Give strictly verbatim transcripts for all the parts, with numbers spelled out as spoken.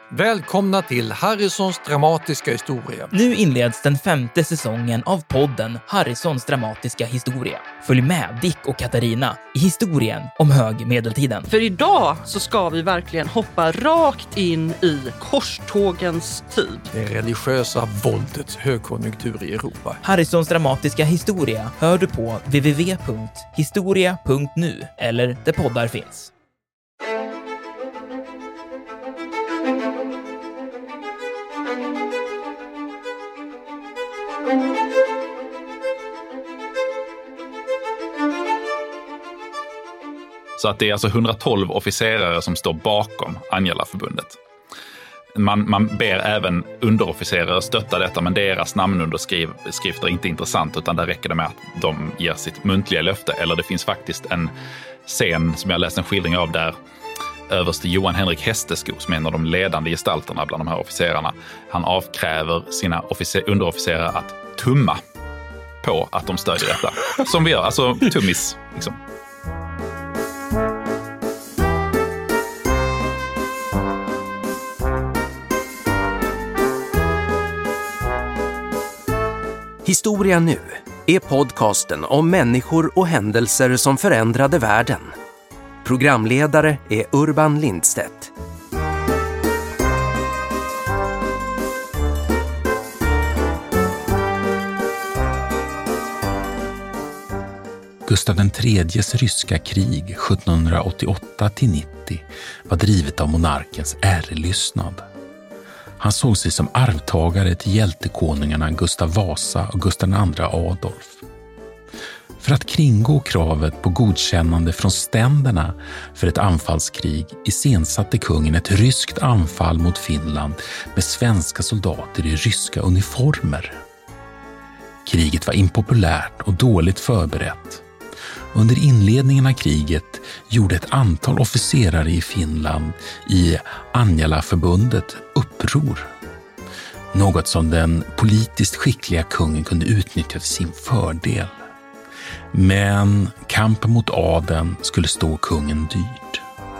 Välkomna till Harrisons dramatiska historia. Nu inleds den femte säsongen av podden Harrisons dramatiska historia. Följ med Dick och Katarina i historien om högmedeltiden. För idag så ska vi verkligen hoppa rakt in i korstågens tid. Det religiösa våldets högkonjunktur i Europa. Harrisons dramatiska historia hör du på w w w punkt historia punkt nu eller där poddar finns. Så att det är alltså hundratolv officerare som står bakom Anjala-förbundet. Man, man ber även underofficerare stötta detta, men deras namnunderskrifter är inte intressant, utan där räcker det med att de ger sitt muntliga löfte. Eller det finns faktiskt en scen som jag läst en skildring av där överste Johan Henrik Hestesko, som är en av de ledande gestalterna bland de här officerarna, han avkräver sina officer- underofficerare att tumma på att de stödjer detta. Som vi gör, alltså tummis liksom. Historia nu är podcasten om människor och händelser som förändrade världen. Programledare är Urban Lindstedt. Gustav den tredjes ryska krig sjuttonhundraåttioåtta till nittio var drivet av monarkens ärelystnad. Han såg sig som arvtagare till hjältekonungarna Gustav Vasa och Gustav den andre Adolf. För att kringgå kravet på godkännande från ständerna för ett anfallskrig iscensatte kungen ett ryskt anfall mot Finland med svenska soldater i ryska uniformer. Kriget var impopulärt och dåligt förberett. Under inledningen av kriget gjorde ett antal officerare i Finland i Anjala-förbundet uppror. Något som den politiskt skickliga kungen kunde utnyttja till sin fördel. Men kampen mot adeln skulle stå kungen dyrt.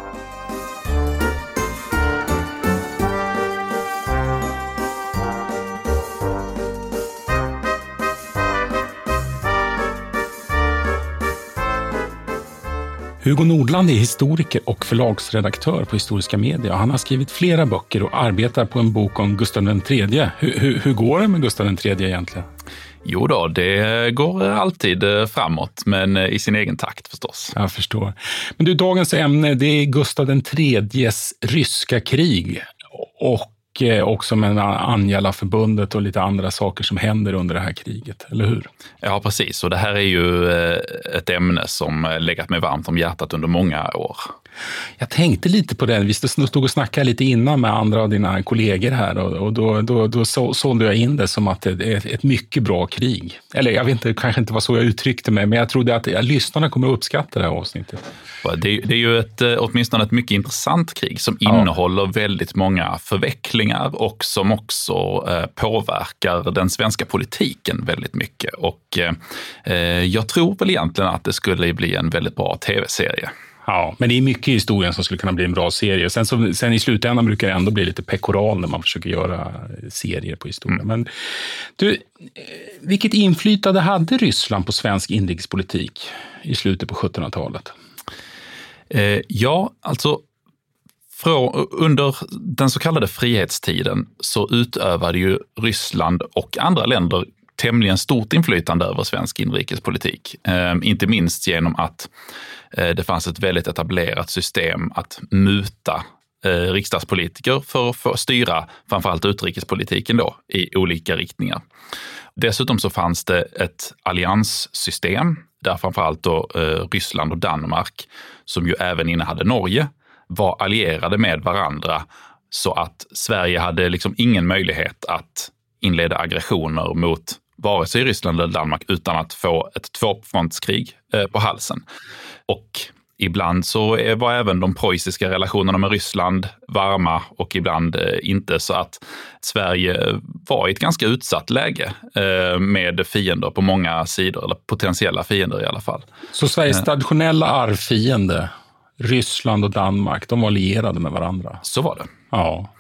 Hugo Nordland är historiker och förlagsredaktör på Historiska Media. Han har skrivit flera böcker och arbetar på en bok om Gustav den tredje. Hur, hur, hur går det med Gustav den tredje egentligen? Jo då, det går alltid framåt, men i sin egen takt förstås. Jag förstår. Men du, dagens ämne, det är Gustav den tredjes ryska krig och också med Anjala-förbundet och lite andra saker som händer under det här kriget, eller hur? Ja, precis. Och det här är ju ett ämne som legat mig varmt om hjärtat under många år. Jag tänkte lite på det. Vi stod och snackade lite innan med andra av dina kollegor här och, och då, då, då så, sålde jag in det som att det är ett mycket bra krig. Eller jag vet inte, kanske inte var så jag uttryckte mig, men jag trodde att ja, lyssnarna kommer att uppskatta det här avsnittet. Det, det är ju ett, åtminstone ett mycket intressant krig som ja. innehåller väldigt många förvecklingar och som också eh, påverkar den svenska politiken väldigt mycket. Och eh, jag tror väl egentligen att det skulle bli en väldigt bra tv-serie. Ja, men det är mycket i historien som skulle kunna bli en bra serie. Sen, så, sen i slutändan brukar det ändå bli lite pekoral när man försöker göra serier på historien. Mm. Men du, vilket inflytande hade Ryssland på svensk inrikespolitik i slutet på sjuttonhundratalet? Eh, ja, alltså från, under den så kallade frihetstiden så utövade ju Ryssland och andra länder tämligen stort inflytande över svensk inrikespolitik. Eh, inte minst genom att eh, det fanns ett väldigt etablerat system att muta eh, riksdagspolitiker för att få styra framförallt utrikespolitiken då i olika riktningar. Dessutom så fanns det ett allianssystem där framförallt då eh, Ryssland och Danmark, som ju även innehade Norge, var allierade med varandra, så att Sverige hade liksom ingen möjlighet att inleda aggressioner mot vare sig Ryssland eller Danmark utan att få ett tvåfrontskrig eh, på halsen. Och ibland så var även de preussiska relationerna med Ryssland varma och ibland eh, inte, så att Sverige var i ett ganska utsatt läge eh, med fiender på många sidor, eller potentiella fiender i alla fall. Så Sveriges traditionella arvfiende, Ryssland och Danmark, de var allierade med varandra? Så var det. Ja.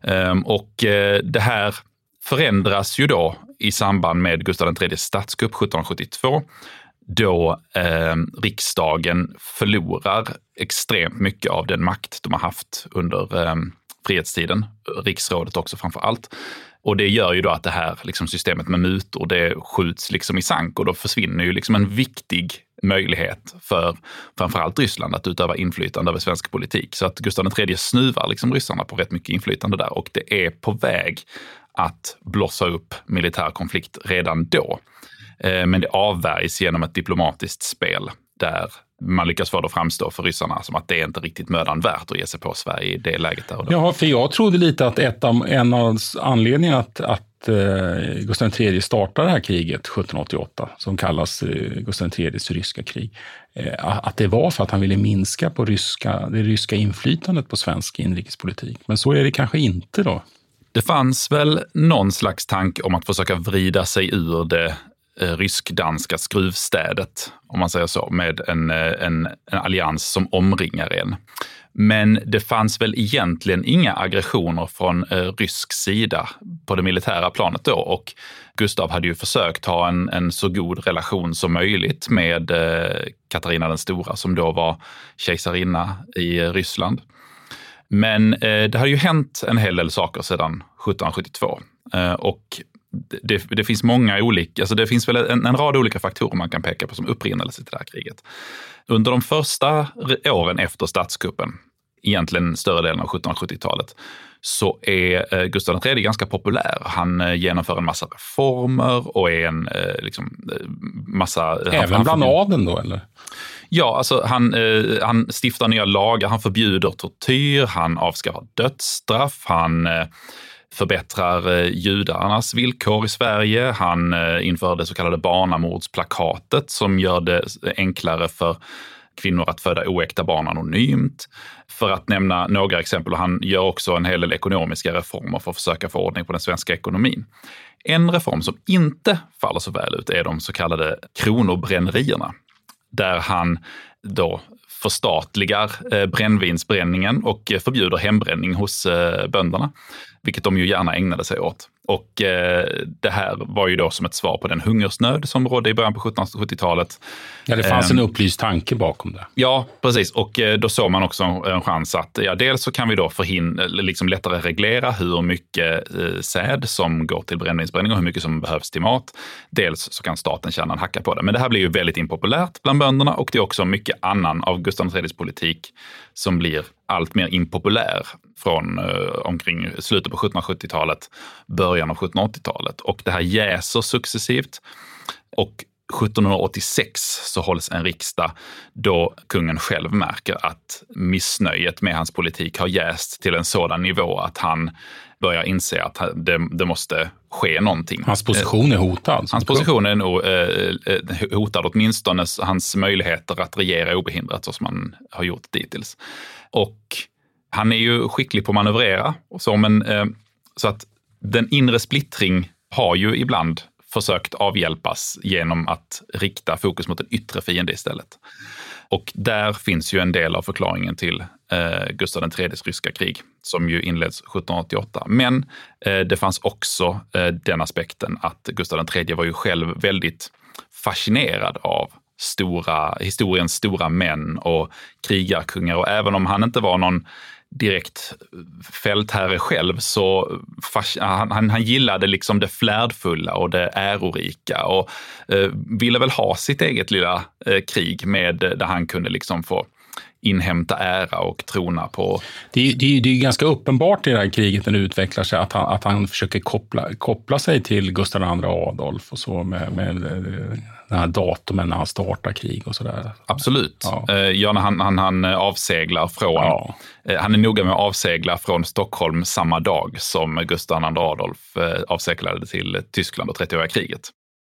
Och det här förändras ju då i samband med Gustav den tredjes statskupp sjuttonhundrasjuttiotvå, då eh, riksdagen förlorar extremt mycket av den makt de har haft under eh, frihetstiden, riksrådet också framför allt. Och det gör ju då att det här liksom, systemet med mutor, det skjuts liksom i sank, och då försvinner ju liksom en viktig möjlighet för framförallt Ryssland att utöva inflytande över svensk politik. Så att Gustav den tredje snuvar liksom ryssarna på rätt mycket inflytande där, och det är på väg att blossa upp militär konflikt redan då. Men det avvärjs genom ett diplomatiskt spel där man lyckas få det att framstå för ryssarna som att det är inte riktigt mödan värt att ge sig på Sverige i det läget där och då. Ja, för jag trodde lite att ett av, en av anledningarna att, att uh, Gustav den tredje startade det här kriget sjuttonhundraåttioåtta, som kallas uh, Gustav den tredjes ryska krig, uh, att det var för att han ville minska på ryska, det ryska inflytandet på svensk inrikespolitik. Men så är det kanske inte då. Det fanns väl någon slags tanke om att försöka vrida sig ur det rysk-danska skruvstädet, om man säger så, med en, en, en allians som omringar en. Men det fanns väl egentligen inga aggressioner från eh, rysk sida på det militära planet då, och Gustav hade ju försökt ha en, en så god relation som möjligt med eh, Katarina den stora, som då var kejsarinna i Ryssland. Men eh, det har ju hänt en hel del saker sedan sjuttonhundrasjuttiotvå, eh, och Det, det finns många olika, alltså det finns väl en, en rad olika faktorer man kan peka på som upprinnelse till det här kriget. Under de första åren efter statskuppen, egentligen större delen av sjuttonhundrasjuttiotalet, så är eh, Gustav den tredje ganska populär. Han eh, genomför en massa reformer och är en eh, liksom, massa... Även han, bland adeln då, eller? Ja, alltså han, eh, han stiftar nya lagar, han förbjuder tortyr, han avskaffar dödsstraff, han... Eh, förbättrar judarnas villkor i Sverige. Han inför det så kallade barnamordsplakatet som gör det enklare för kvinnor att föda oäkta barn anonymt. För att nämna några exempel. Han gör också en hel del ekonomiska reformer för att försöka få ordning på den svenska ekonomin. En reform som inte faller så väl ut är de så kallade kronobrännrierna. Där han då förstatligar eh, brännvinsbränningen och förbjuder hembränning hos eh, bönderna, vilket de ju gärna ägnade sig åt. Och eh, det här var ju då som ett svar på den hungersnöd som rådde i början på sjuttonhundrasjuttiotalet. Ja, det fanns eh, en upplyst tanke bakom det. Ja, precis. Och eh, då såg man också en, en chans att ja, dels så kan vi då förhindra, liksom lättare reglera hur mycket eh, säd som går till brännvinsbränning och hur mycket som behövs till mat. Dels så kan staten tjäna en hacka på det. Men det här blir ju väldigt impopulärt bland bönderna, och det är också mycket annan av Gustav den tredjes politik som blir allt mer impopulär från eh, omkring slutet på sjuttonhundrasjuttiotalet, början av sjuttonhundraåttiotalet. Och det här jäser successivt. Och sjuttonhundraåttiosex så hålls en riksdag då kungen själv märker att missnöjet med hans politik har jäst till en sådan nivå att han börjar inse att det, det måste ske någonting. Hans position är hotad. Hans position är nog eh, hotad, åtminstone hans möjligheter att regera obehindrat så som man har gjort dittills. Och han är ju skicklig på att manövrera. Och så, men, eh, så att den inre splittring har ju ibland försökt avhjälpas genom att rikta fokus mot en yttre fiende istället. Och där finns ju en del av förklaringen till eh, Gustav den tredjes ryska krig som ju inleds sjuttonhundraåttioåtta. Men eh, det fanns också eh, den aspekten att Gustav den tredje var ju själv väldigt fascinerad av stora, historiens stora män och krigarkungar. Och även om han inte var någon direkt fältherre själv, så fas, han, han, han gillade liksom det flärdfulla och det ärorika och eh, ville väl ha sitt eget lilla eh, krig med där han kunde liksom få inhämta ära och trona på. Det är, det är, det är ganska uppenbart i det här kriget när det utvecklar sig att han, att han försöker koppla, koppla sig till Gustav den andre Adolf och så med, med den här datumen när han startar krig och sådär. Absolut. Ja, ja när han, han, han avseglar från, ja. Han är noga med att avsegla från Stockholm samma dag som Gustav den andre Adolf avseglade till Tyskland och trettioåriga kriget.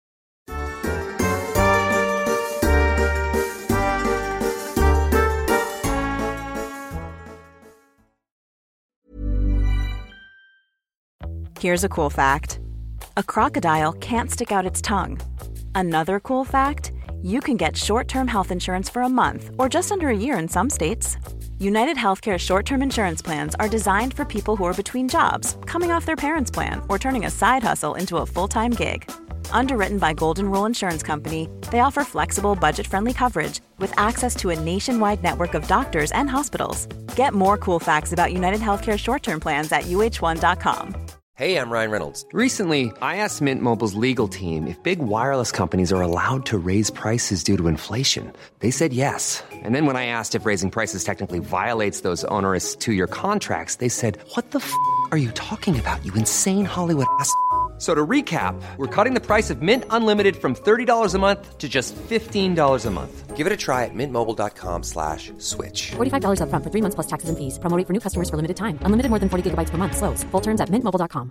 Here's a cool fact. A crocodile can't stick out its tongue. Another cool fact, you can get short-term health insurance for a month or just under a year in some states. United Healthcare short-term insurance plans are designed for people who are between jobs, coming off their parents' plan, or turning a side hustle into a full-time gig. Underwritten by Golden Rule Insurance Company, they offer flexible, budget-friendly coverage with access to a nationwide network of doctors and hospitals. Get more cool facts about United Healthcare short-term plans at U H one dot com. Hey, I'm Ryan Reynolds. Recently, I asked Mint Mobile's legal team if big wireless companies are allowed to raise prices due to inflation. They said yes. And then when I asked if raising prices technically violates those onerous two-year contracts, they said, "What the f*** are you talking about, you insane Hollywood ass?" So to recap, we're cutting the price of Mint Unlimited from thirty dollars a month to just fifteen dollars a month. Give it a try at mintmobile.com slash switch. forty-five dollars up front for three months plus taxes and fees. Promo rate for new customers for limited time. Unlimited more than forty gigabytes per month. Slows full terms at mint mobile dot com.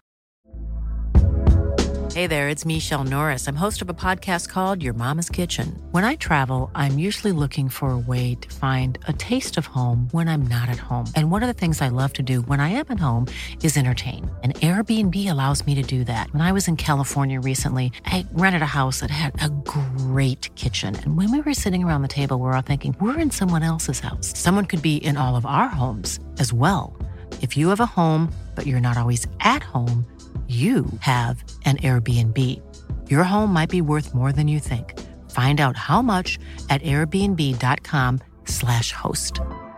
Hey there, it's Michelle Norris. I'm host of a podcast called Your Mama's Kitchen. When I travel, I'm usually looking for a way to find a taste of home when I'm not at home. And one of the things I love to do when I am at home is entertain. And Airbnb allows me to do that. When I was in California recently, I rented a house that had a great kitchen. And when we were sitting around the table, we were all thinking, we're in someone else's house. Someone could be in all of our homes as well. If you have a home, but you're not always at home, you have an Airbnb. Your home might be worth more than you think. Find out how much at airbnb.com slash host.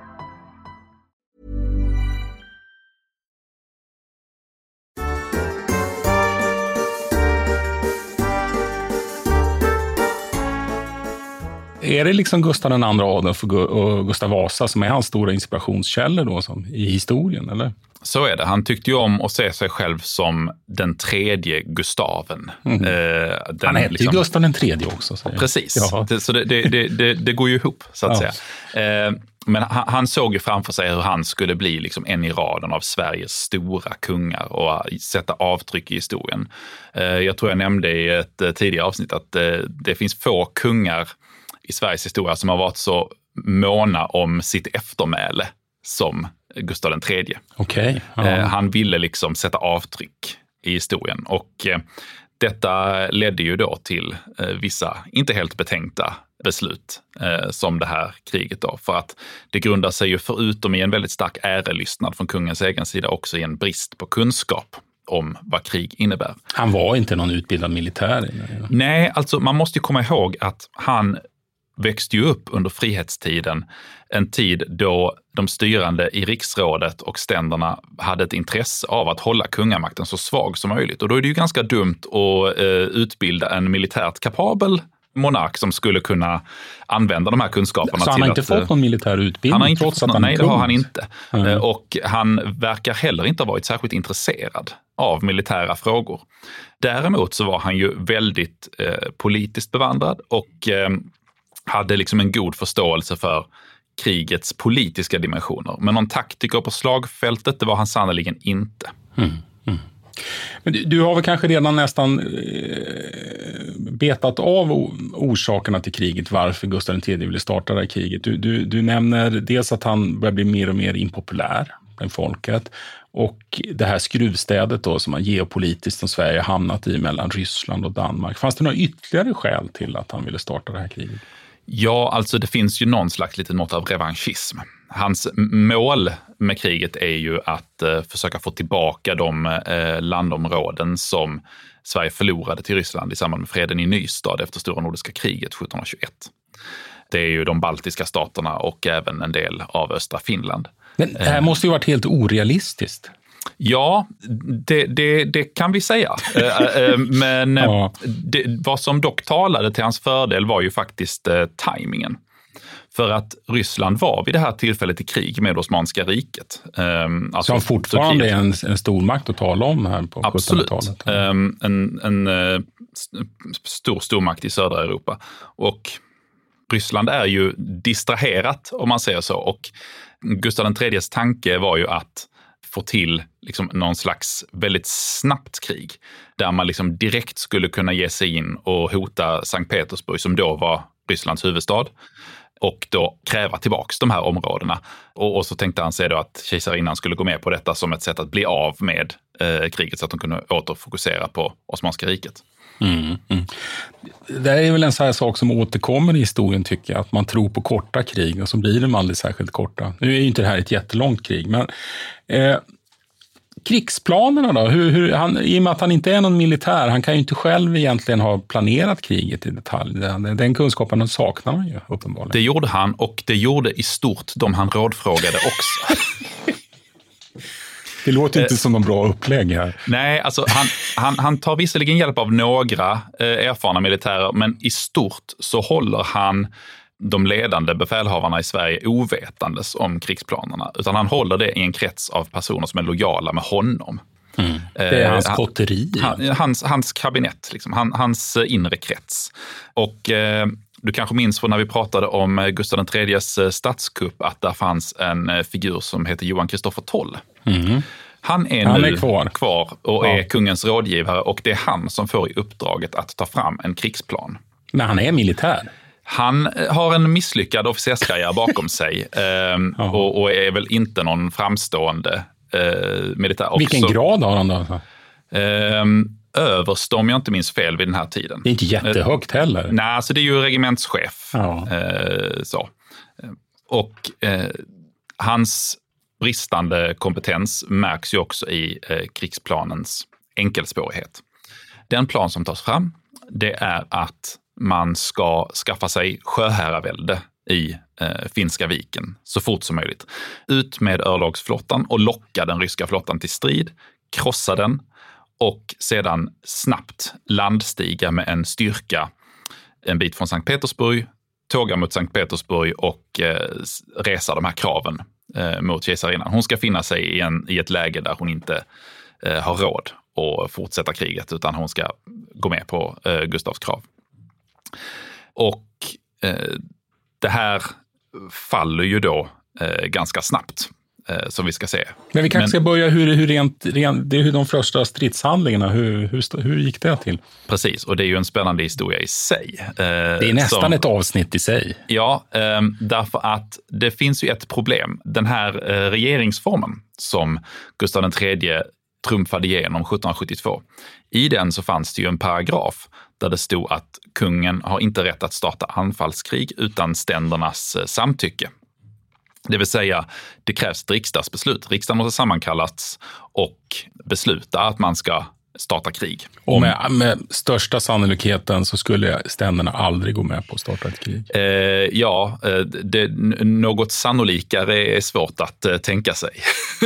Är det liksom Gustav den andra Adolf och Gustav Vasa som är hans stora inspirationskällor då, som i historien, eller? Så är det. Han tyckte ju om att se sig själv som den tredje Gustaven. Mm. Eh, den, han hette liksom, ju Gustav den tredje också. Så precis. Ja. Det, så det, det, det, det, det går ju ihop, så att ja. säga. Eh, men han, han såg ju framför sig hur han skulle bli liksom en i raden av Sveriges stora kungar och sätta avtryck i historien. Eh, jag tror jag nämnde i ett tidigare avsnitt att eh, det finns få kungar i Sveriges historia som har varit så måna om sitt eftermäle som Gustav den tredje. Okay. Ja. Eh, han ville liksom sätta avtryck i historien och eh, detta ledde ju då till eh, vissa inte helt betänkta beslut eh, som det här kriget då. För att det grundar sig ju förutom i en väldigt stark ärelystnad från kungens egen sida också i en brist på kunskap om vad krig innebär. Han var inte någon utbildad militär. Nej, alltså man måste ju komma ihåg att han växte ju upp under frihetstiden, en tid då de styrande i riksrådet och ständerna hade ett intresse av att hålla kungamakten så svag som möjligt. Och då är det ju ganska dumt att eh, utbilda en militärt kapabel monark som skulle kunna använda de här kunskaperna. Så till han har inte att, fått någon militär utbildning? Han har inte trots fått, att han nej, det har han inte. Mm. Och han verkar heller inte ha varit särskilt intresserad av militära frågor. Däremot så var han ju väldigt eh, politiskt bevandrad och eh, hade liksom en god förståelse för krigets politiska dimensioner. Men någon taktiker på slagfältet, det var han sannoliken inte. Mm. Mm. Men du, du har väl kanske redan nästan eh, betat av orsakerna till kriget, varför Gustav den tredje ville starta det här kriget. Du, du, du nämner dels att han börjar bli mer och mer impopulär bland folket och det här skruvstädet då som har geopolitiskt som Sverige hamnat i mellan Ryssland och Danmark. Fanns det några ytterligare skäl till att han ville starta det här kriget? Ja, alltså det finns ju någon slags liten mått av revanschism. Hans mål med kriget är ju att eh, försöka få tillbaka de eh, landområden som Sverige förlorade till Ryssland i samband med freden i Nystad efter Stora nordiska kriget sjuttonhundratjugoett. Det är ju de baltiska staterna och även en del av östra Finland. Men det här måste ju varit helt orealistiskt. Ja, det, det, det kan vi säga. Men ja. det, vad som dock talade till hans fördel var ju faktiskt eh, tajmingen. För att Ryssland var vid det här tillfället i krig med Osmanska riket. Um, alltså så han fortfarande är en, en stormakt att tala om här på sjuttonhundratalet? Absolut. Um, en en uh, stor stormakt i södra Europa. Och Ryssland är ju distraherat om man säger så. Och Gustav den tredjes tanke var ju att få till liksom någon slags väldigt snabbt krig där man liksom direkt skulle kunna ge sig in och hota Sankt Petersburg som då var Rysslands huvudstad och då kräva tillbaks de här områdena. Och, och så tänkte han sig då att kejsarinnan skulle gå med på detta som ett sätt att bli av med eh, kriget så att de kunde återfokusera på Osmanska riket. Mm, mm. Det är väl en sån här sak som återkommer i historien, tycker jag, att man tror på korta krig och så blir de aldrig särskilt korta. Nu är ju inte det här ett jättelångt krig, men eh, krigsplanerna då? Hur, hur, han, i och med att han inte är någon militär, han kan ju inte själv egentligen ha planerat kriget i detalj. Den, den kunskapen saknar han ju uppenbarligen. Det gjorde han, och det gjorde i stort de han rådfrågade också. Det låter inte som någon bra upplägg här. Nej, alltså han, han, han tar visserligen hjälp av några eh, erfarna militärer, men i stort så håller han de ledande befälhavarna i Sverige ovetandes om krigsplanerna. Utan han håller det i en krets av personer som är lojala med honom. Mm. Det är hans kotteri. Han, hans, hans kabinett, liksom, han, hans inre krets. Och eh, du kanske minns från när vi pratade om Gustav den tredjes statskupp att där fanns en figur som heter Johan Kristoffer Toll. Mm. Han är han nu är kvar. kvar och ja. är kungens rådgivare, och det är han som får i uppdraget att ta fram en krigsplan. Men han är militär. Han har en misslyckad officerskarriär bakom sig eh, och, och är väl inte någon framstående eh, militär. Också. Vilken grad har han då? Eh, överst, om jag inte minns fel, vid den här tiden. Det är inte jättehögt heller. Eh, nej, alltså det är ju regementschef. Ja. Eh, så. Och eh, hans bristande kompetens märks ju också i eh, krigsplanens enkelspårighet. Den plan som tas fram, det är att man ska skaffa sig sjöherravälde i eh, Finska viken så fort som möjligt. Ut med örlogsflottan och locka den ryska flottan till strid, krossa den och sedan snabbt landstiga med en styrka en bit från Sankt Petersburg, tåga mot Sankt Petersburg och eh, resa de här kraven eh, mot kejsarinnan. Hon ska finna sig i, en, i ett läge där hon inte eh, har råd att fortsätta kriget, utan hon ska gå med på eh, Gustavs krav. Och eh, det här faller ju då eh, ganska snabbt, eh, som vi ska se. Men vi kanske Men, ska börja hur, hur, rent, rent, det är hur de första stridshandlingarna, hur, hur, hur gick det till? Precis, och det är ju en spännande historia i sig. Eh, det är nästan som, ett avsnitt i sig. Ja, eh, därför att det finns ju ett problem. Den här eh, regeringsformen som Gustav den tredje trumfade igenom sjuttonhundrasjuttiotvå. I den så fanns det ju en paragraf där det stod att kungen har inte rätt att starta anfallskrig utan ständernas samtycke. Det vill säga, det krävs ett riksdagsbeslut. Riksdagen måste sammankallas och besluta att man ska starta krig. Och med, med största sannolikheten så skulle ständerna aldrig gå med på att starta ett krig. Eh, ja, det, något sannolikare är svårt att eh, tänka sig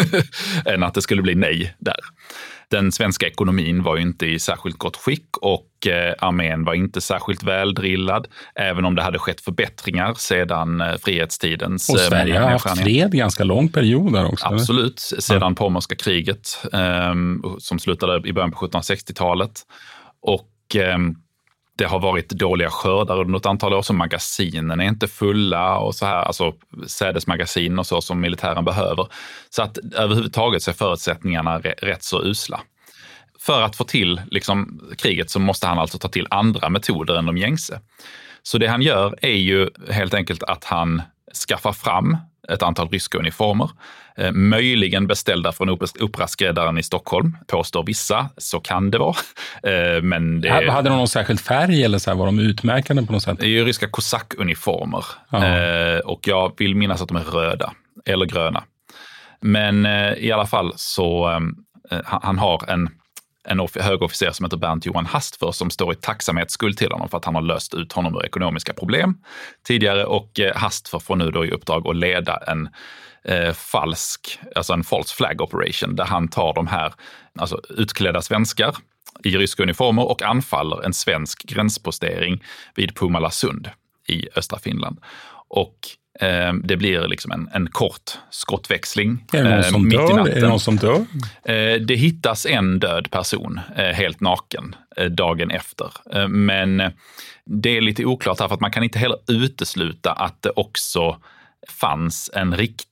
än att det skulle bli nej där. Den svenska ekonomin var ju inte i särskilt gott skick och eh, armén var inte särskilt väldrillad, även om det hade skett förbättringar sedan eh, frihetstidens... Och Sverige eh, har haft fred ganska lång period där också. Absolut, eller? Sedan ja. Pommerska kriget eh, som slutade i början på sjuttonhundrasextiotalet. Och eh, det har varit dåliga skördar under ett antal år, så magasinen är inte fulla och så här, alltså sädesmagasin och så som militären behöver. Så att överhuvudtaget så är förutsättningarna rätt så usla. För att få till liksom, kriget så måste han alltså ta till andra metoder än de gängse. Så det han gör är ju helt enkelt att han skaffar fram ett antal ryska uniformer, eh, möjligen beställda från operaskräddaren i Stockholm, påstår vissa, så kan det vara. Eh, men det, hade de någon särskild färg eller så här, var de utmärkande på något sätt? Det är ju ryska kosakuniformer eh, och jag vill minnas att de är röda eller gröna. Men eh, i alla fall så eh, han har en en högofficer som heter Bernt Johan Hastfors som står i tacksamhetsskuld till honom för att han har löst ut honom ur ekonomiska problem tidigare, och Hastfors får nu då i uppdrag att leda en eh, falsk, alltså en false flag operation där han tar de här alltså utklädda svenskar i ryska uniformer och anfaller en svensk gränspostering vid Pumalasund i östra Finland. Och eh, det blir liksom en, en kort skottväxling. Är det någon som eh, dör? Är det någon som dör? Eh, det hittas en död person eh, helt naken eh, dagen efter. Eh, men det är lite oklart här, för att man kan inte heller utesluta att det också fanns en riktig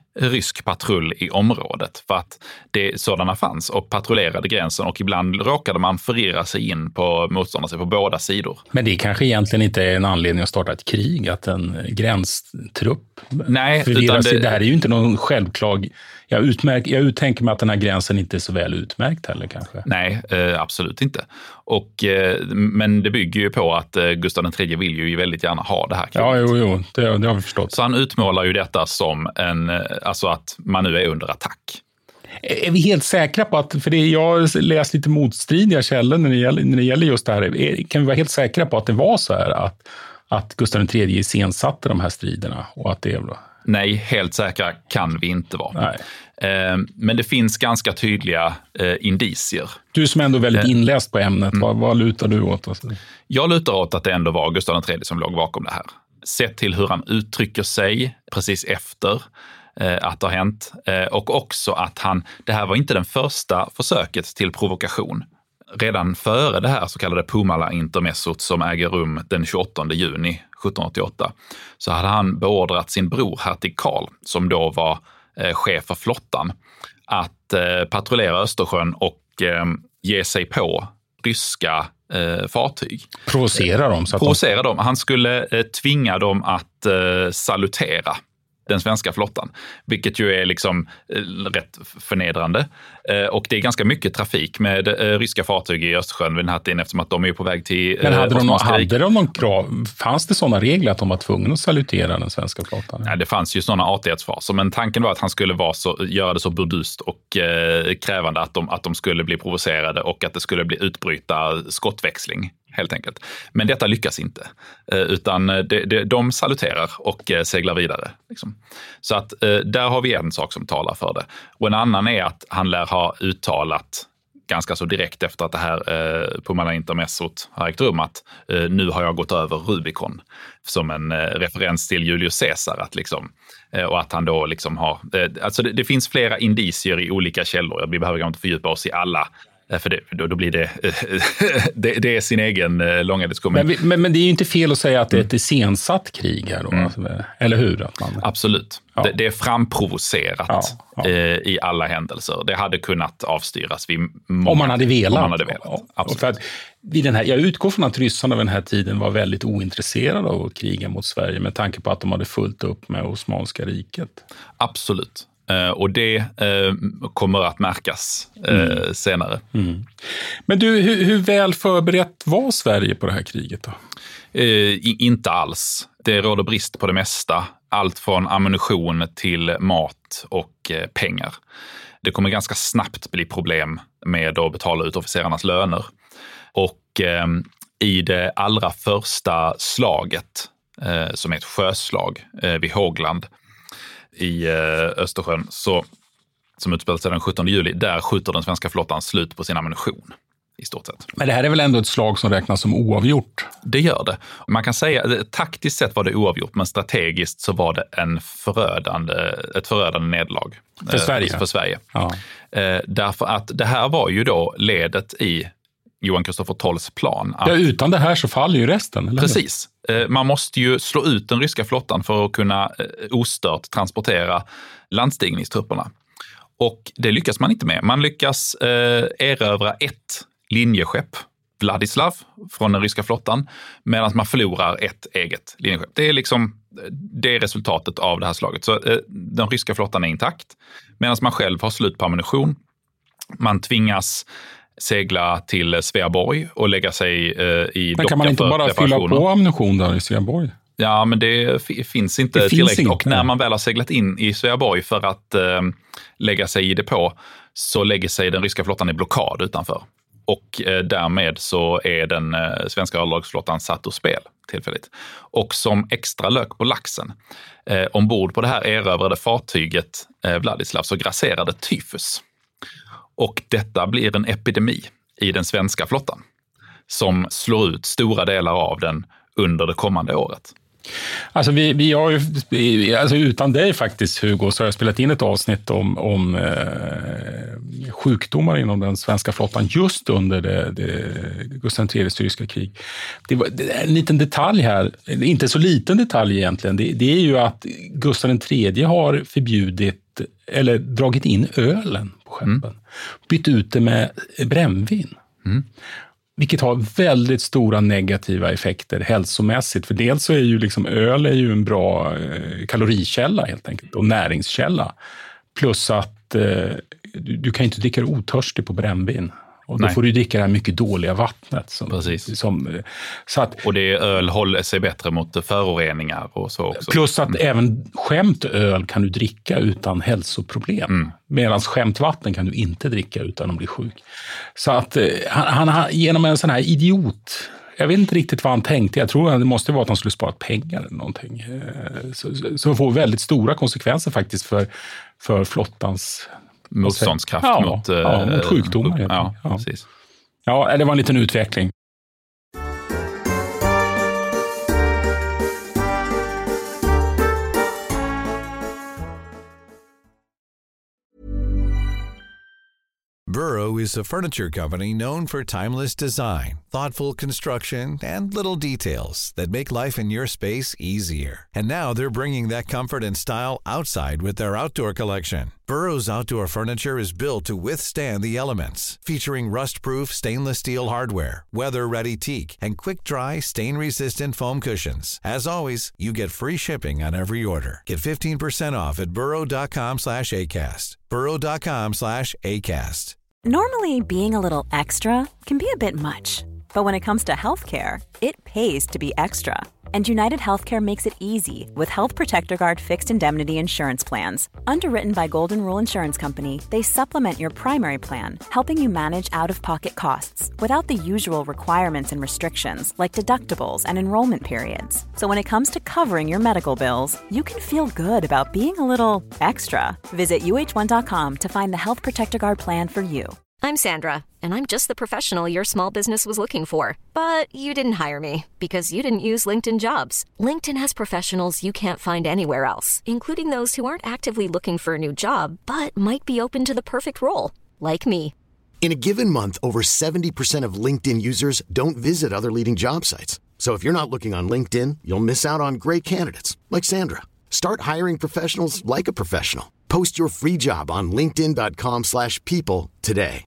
rysk patrull i området för att det, sådana fanns och patrullerade gränsen och ibland råkade man förirra sig in på motståndare på båda sidor. Men det kanske egentligen inte är en anledning att starta ett krig, att en gränstrupp Nej, förvirrar sig. det, det här är ju inte någon självklar... Jag, utmärk, jag uttänker mig att den här gränsen inte är så väl utmärkt heller kanske. Nej, eh, absolut inte. Och, eh, men det bygger ju på att eh, Gustav den tredje vill ju väldigt gärna ha det här kriget. Ja, jo, jo det, det har vi förstått. Så han utmålar ju detta som en, eh, alltså att man nu är under attack. Är vi helt säkra på att, för det, jag har läst lite motstridiga källor när det gäller, när det gäller just det här, är, kan vi vara helt säkra på att det var så här att, att Gustav den tredje iscensatte de här striderna och att det är... Nej, helt säkra kan vi inte vara. Nej. Eh, men det finns ganska tydliga eh, indicier. Du som är ändå väldigt eh, inläst på ämnet, mm. vad, vad lutar du åt? Alltså? Jag lutar åt att det ändå var Gustav den tredje som låg bakom det här. Sett till hur han uttrycker sig precis efter eh, att det har hänt. Eh, och också att han, det här var inte den första försöket till provokation. Redan före det här så kallade Pumala-intermessot som äger rum den tjugoåttonde juni sjuttonhundraåttioåtta så hade han beordrat sin bror hertig Karl, som då var eh, chef för flottan, att eh, patrullera Östersjön och eh, ge sig på ryska eh, fartyg. Provocera dem? Så att Provocera dem. Han skulle eh, tvinga dem att eh, salutera den svenska flottan, vilket ju är liksom eh, rätt förnedrande. Eh, och det är ganska mycket trafik med eh, ryska fartyg i Östersjön vid den här tiden eftersom att de är på väg till... Eh, Men hade de, någon, hade de någon krav? Fanns det sådana regler att de var tvungna att salutera den svenska flottan? Ja, det fanns ju sådana artighetsfaser, men tanken var att han skulle vara så, göra det så burdust och eh, krävande att de, att de skulle bli provocerade och att det skulle bli utbryta skottväxling. Helt enkelt. Men detta lyckas inte. Eh, utan de, de, de saluterar och eh, seglar vidare. Liksom. Så att eh, där har vi en sak som talar för det. Och en annan är att han lär ha uttalat ganska så direkt efter att det här eh, Pumala-intermessot har ägt rum att eh, nu har jag gått över Rubicon. Som en eh, referens till Julius Caesar. Att liksom, eh, och att han då liksom har... Eh, alltså det, det finns flera indicier i olika källor. Vi behöver inte fördjupa oss i alla. För det, då, då blir det, det, det är sin egen långa diskussion. Men, men, men det är ju inte fel att säga att det är ett iscensatt krig här då, mm. alltså, eller hur? Att man... Absolut. Ja. Det, det är framprovocerat ja, ja. Eh, i alla händelser. Det hade kunnat avstyras vid många, om man hade velat. Om man hade velat. Ja, absolut. För att vid den här, jag utgår från att ryssarna vid den här tiden var väldigt ointresserade av att kriga mot Sverige med tanke på att de hade fullt upp med Osmanska riket. Absolut. Uh, och det uh, kommer att märkas uh, mm. senare. Mm. Men du, hur, hur väl förberett var Sverige på det här kriget då? Uh, inte alls. Det råder brist på det mesta. Allt från ammunition till mat och uh, pengar. Det kommer ganska snabbt bli problem med att betala ut officerarnas löner. Och uh, i det allra första slaget, uh, som är ett sjöslag uh, vid Hågland, i Östersjön så, som utspelar sig den sjuttonde juli, där skjuter den svenska flottan slut på sin ammunition i stort sett. Men det här är väl ändå ett slag som räknas som oavgjort? Det gör det. Man kan säga att taktiskt sett var det oavgjort, men strategiskt så var det en förödande, ett förödande nederlag. För Sverige? Eh, för Sverige. Ja. Eh, därför att det här var ju då ledet i Johan Kristoffer Tolls plan. Att, ja, utan det här så faller ju resten. Eller? Precis. Man måste ju slå ut den ryska flottan för att kunna ostört transportera landstigningstrupperna. Och det lyckas man inte med. Man lyckas eh, erövra ett linjeskepp, Vladislav, från den ryska flottan, medan man förlorar ett eget linjeskepp. Det är liksom det är resultatet av det här slaget. Så eh, den ryska flottan är intakt, medan man själv har slut på ammunition. Man tvingas segla till Sveaborg och lägga sig eh, i dockan. Kan man inte bara fylla på ammunition där i Sveaborg? Ja, men det f- finns inte det tillräckligt. Finns inte. Och när man väl har seglat in i Sveaborg för att eh, lägga sig i depå så lägger sig den ryska flottan i blockad utanför. Och eh, därmed så är den eh, svenska örlogsflottan satt ur spel tillfälligt. Och som extra lök på laxen, eh, ombord på det här erövrade fartyget eh, Vladislav så grasserade tyfus. Och detta blir en epidemi i den svenska flottan som slår ut stora delar av den under det kommande året. Alltså vi, vi har ju, alltså utan dig faktiskt Hugo, så har jag spelat in ett avsnitt om, om eh, sjukdomar inom den svenska flottan just under det, det Gustav den tredjes ryska krig. Det var det är en liten detalj här, inte så liten detalj egentligen, det, det är ju att Gustav den tredje har förbjudit eller dragit in ölen på skeppen. Mm. Bytt ut det med brännvin. Mm. Vilket har väldigt stora negativa effekter hälsomässigt. För dels så är ju liksom öl är ju en bra eh, kalorikälla helt enkelt och näringskälla. Plus att eh, du, du kan inte dricka otörstig på brännvin. Och då Nej. får du dricka det här mycket dåliga vattnet. Som, Precis. Som, så att, och det öl håller sig bättre mot föroreningar och så också. Plus att mm. även skämt öl kan du dricka utan hälsoproblem. Mm. Medan skämt vatten kan du inte dricka utan att bli sjuk. Så att han, han genom en sån här idiot... Jag vet inte riktigt vad han tänkte. Jag tror att det måste vara att han skulle spara pengar eller någonting. Så, så får väldigt stora konsekvenser faktiskt för, för flottans... motståndskraft ja, mot, ja, mot sjukdomar. Ja, ja. Precis. Ja, det var en liten utveckling. Burrow is a furniture company known for timeless design, thoughtful construction, and little details that make life in your space easier. And now they're bringing that comfort and style outside with their outdoor collection. Burrow's outdoor furniture is built to withstand the elements, featuring rust-proof stainless steel hardware, weather-ready teak, and quick-dry, stain-resistant foam cushions. As always, you get free shipping on every order. Get fifteen percent off at burrow.com slash ACAST. burrow.com slash ACAST. Normally, being a little extra can be a bit much. But when it comes to healthcare, it pays to be extra. And United Healthcare makes it easy with Health Protector Guard fixed indemnity insurance plans. Underwritten by Golden Rule Insurance Company, they supplement your primary plan, helping you manage out-of-pocket costs without the usual requirements and restrictions like deductibles and enrollment periods. So when it comes to covering your medical bills, you can feel good about being a little extra. Visit U H one dot com to find the Health Protector Guard plan for you. I'm Sandra, and I'm just the professional your small business was looking for. But you didn't hire me because you didn't use LinkedIn Jobs. LinkedIn has professionals you can't find anywhere else, including those who aren't actively looking for a new job, but might be open to the perfect role, like me. In a given month, over seventy percent of LinkedIn users don't visit other leading job sites. So if you're not looking on LinkedIn, you'll miss out on great candidates, like Sandra. Start hiring professionals like a professional. Post your free job on linkedin.com slash people today.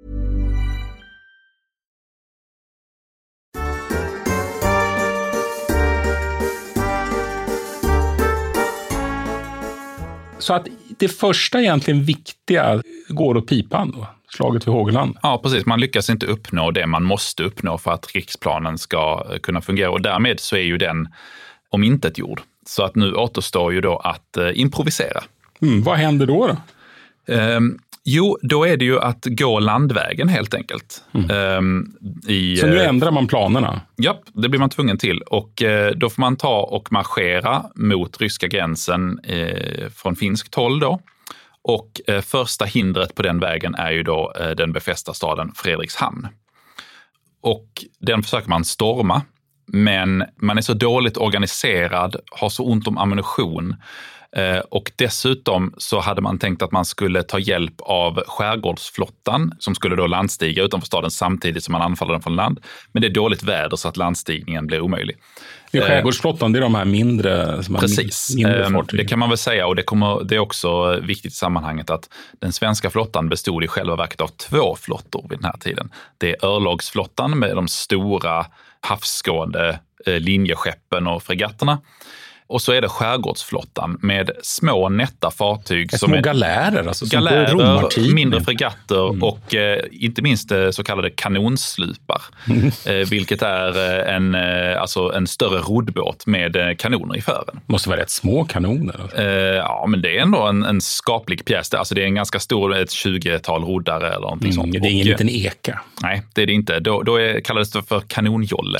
Så att det första egentligen viktiga går åt pipan då, slaget vid Hågeland. Ja, precis. Man lyckas inte uppnå det man måste uppnå för att riksplanen ska kunna fungera. Och därmed så är ju den omintetgjord. Så att nu återstår ju då att eh, improvisera. Mm, vad händer då då? Um, jo, då är det ju att gå landvägen helt enkelt. Mm. Um, i, så nu ändrar man planerna? Ja, det blir man tvungen till. Och uh, då får man ta och marschera mot ryska gränsen uh, från finskt håll då. Och uh, första hindret på den vägen är ju då uh, den befästa staden Fredrikshamn. Och den försöker man storma. Men man är så dåligt organiserad, har så ont om ammunition. Eh, och dessutom så hade man tänkt att man skulle ta hjälp av skärgårdsflottan som skulle då landstiga utanför staden samtidigt som man anfaller den från land. Men det är dåligt väder så att landstigningen blir omöjlig. Det är skärgårdsflottan, det är de här mindre, som precis, mindre fartyg. Det kan man väl säga, och det, kommer, det är också viktigt i sammanhanget att den svenska flottan bestod i själva verket av två flottor vid den här tiden. Det är örlogsflottan med de stora havsgående linjeskeppen och fregatterna. Och så är det skärgårdsflottan med små nätta fartyg. Som små är galärer, alltså galärer, mindre fregatter mm. och eh, inte minst eh, så kallade kanonslupar. Mm. Eh, vilket är eh, en, eh, alltså en större roddbåt med eh, kanoner i fören. Måste vara rätt små kanoner. Alltså. Eh, ja, men det är ändå en, en skaplig pjäs. Alltså det är en ganska stor, ett tjugotal roddare eller någonting mm, sånt. Det är ingen och, liten eka. Nej, det är det inte. Då, då är, kallades det för kanonjolle.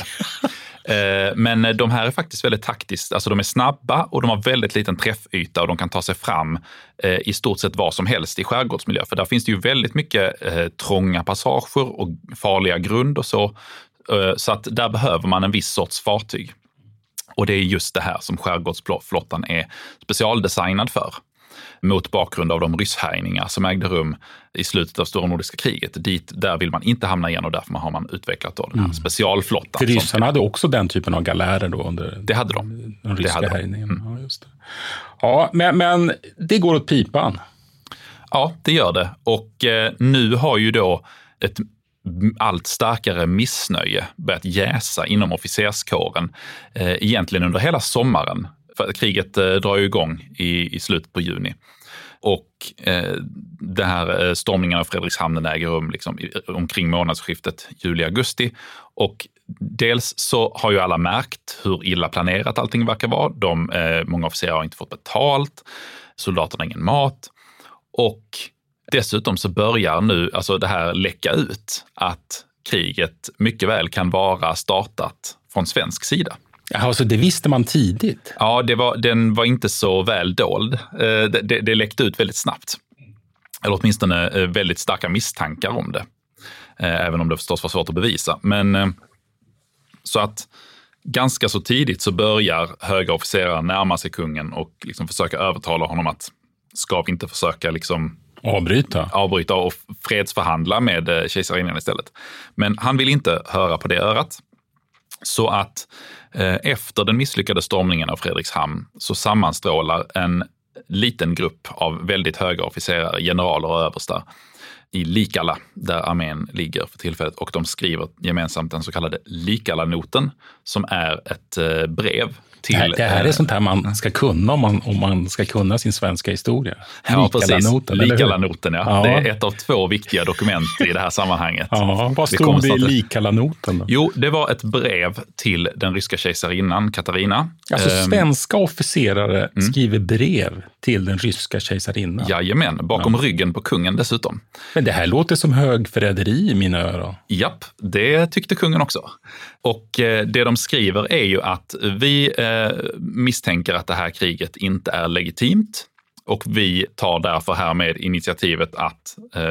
Men de här är faktiskt väldigt taktiskt, alltså de är snabba och de har väldigt liten träffyta och de kan ta sig fram i stort sett vad som helst i skärgårdsmiljö. För där finns det ju väldigt mycket trånga passager och farliga grund och så. Så att där behöver man en viss sorts fartyg. Och det är just det här som skärgårdsflottan är specialdesignad för. Mot bakgrund av de rysshärjningar som ägde rum i slutet av Stora Nordiska kriget. Dit, där vill man inte hamna igen och därför har man utvecklat då den här mm. specialflottan. För ryssarna hade också den typen av galärer då under det hade de. den ryska det hade härjningen. Mm. Ja, just det. Ja, men, men det går åt pipan. Ja, det gör det. Och eh, nu har ju då ett allt starkare missnöje börjat jäsa inom officerskåren. Eh, egentligen under hela sommaren. För kriget eh, drar ju igång i, i slutet på juni. Och eh, det här eh, stormningen av Fredrikshamn äger rum liksom, i, omkring månadsskiftet juli-augusti. Och dels så har ju alla märkt hur illa planerat allting verkar vara. De, eh, många officerare har inte fått betalt. Soldaterna har ingen mat. Och dessutom så börjar nu alltså det här läcka ut att kriget mycket väl kan vara startat från svensk sida. Ja, alltså det visste man tidigt. Ja, det var, den var inte så väl dold. Det, det, det läckte ut väldigt snabbt. Eller åtminstone väldigt starka misstankar om det. Även om det förstås var svårt att bevisa. Men så att ganska så tidigt så börjar höga officerare närma sig kungen och liksom försöka övertala honom att ska vi inte försöka liksom avbryta. avbryta och fredsförhandla med kejsarinnan istället. Men han vill inte höra på det örat. Så att eh, efter den misslyckade stormningen av Fredrikshamn så sammanstrålar en liten grupp av väldigt höga officerare, generaler och överstar i Likala där armén ligger för tillfället, och de skriver gemensamt den så kallade Likala-noten som är ett eh, brev. Till, det, här, det här är sånt här man ska kunna om man, om man ska kunna sin svenska historia. Ja, precis. Likala-noten, ja. ja. Det är ett av två viktiga dokument i det här sammanhanget. Ja, vad stod det i Likala-noten då? Jo, det var ett brev till den ryska kejsarinnan Katarina. Alltså svenska officerare mm. skriver brev till den ryska kejsarinnan. Jajamän, bakom ja. ryggen på kungen dessutom. Men det här låter som högförräderi i mina öron. Japp, det tyckte kungen också. Och eh, det de skriver är ju att vi eh, misstänker att det här kriget inte är legitimt, och vi tar därför här med initiativet att eh,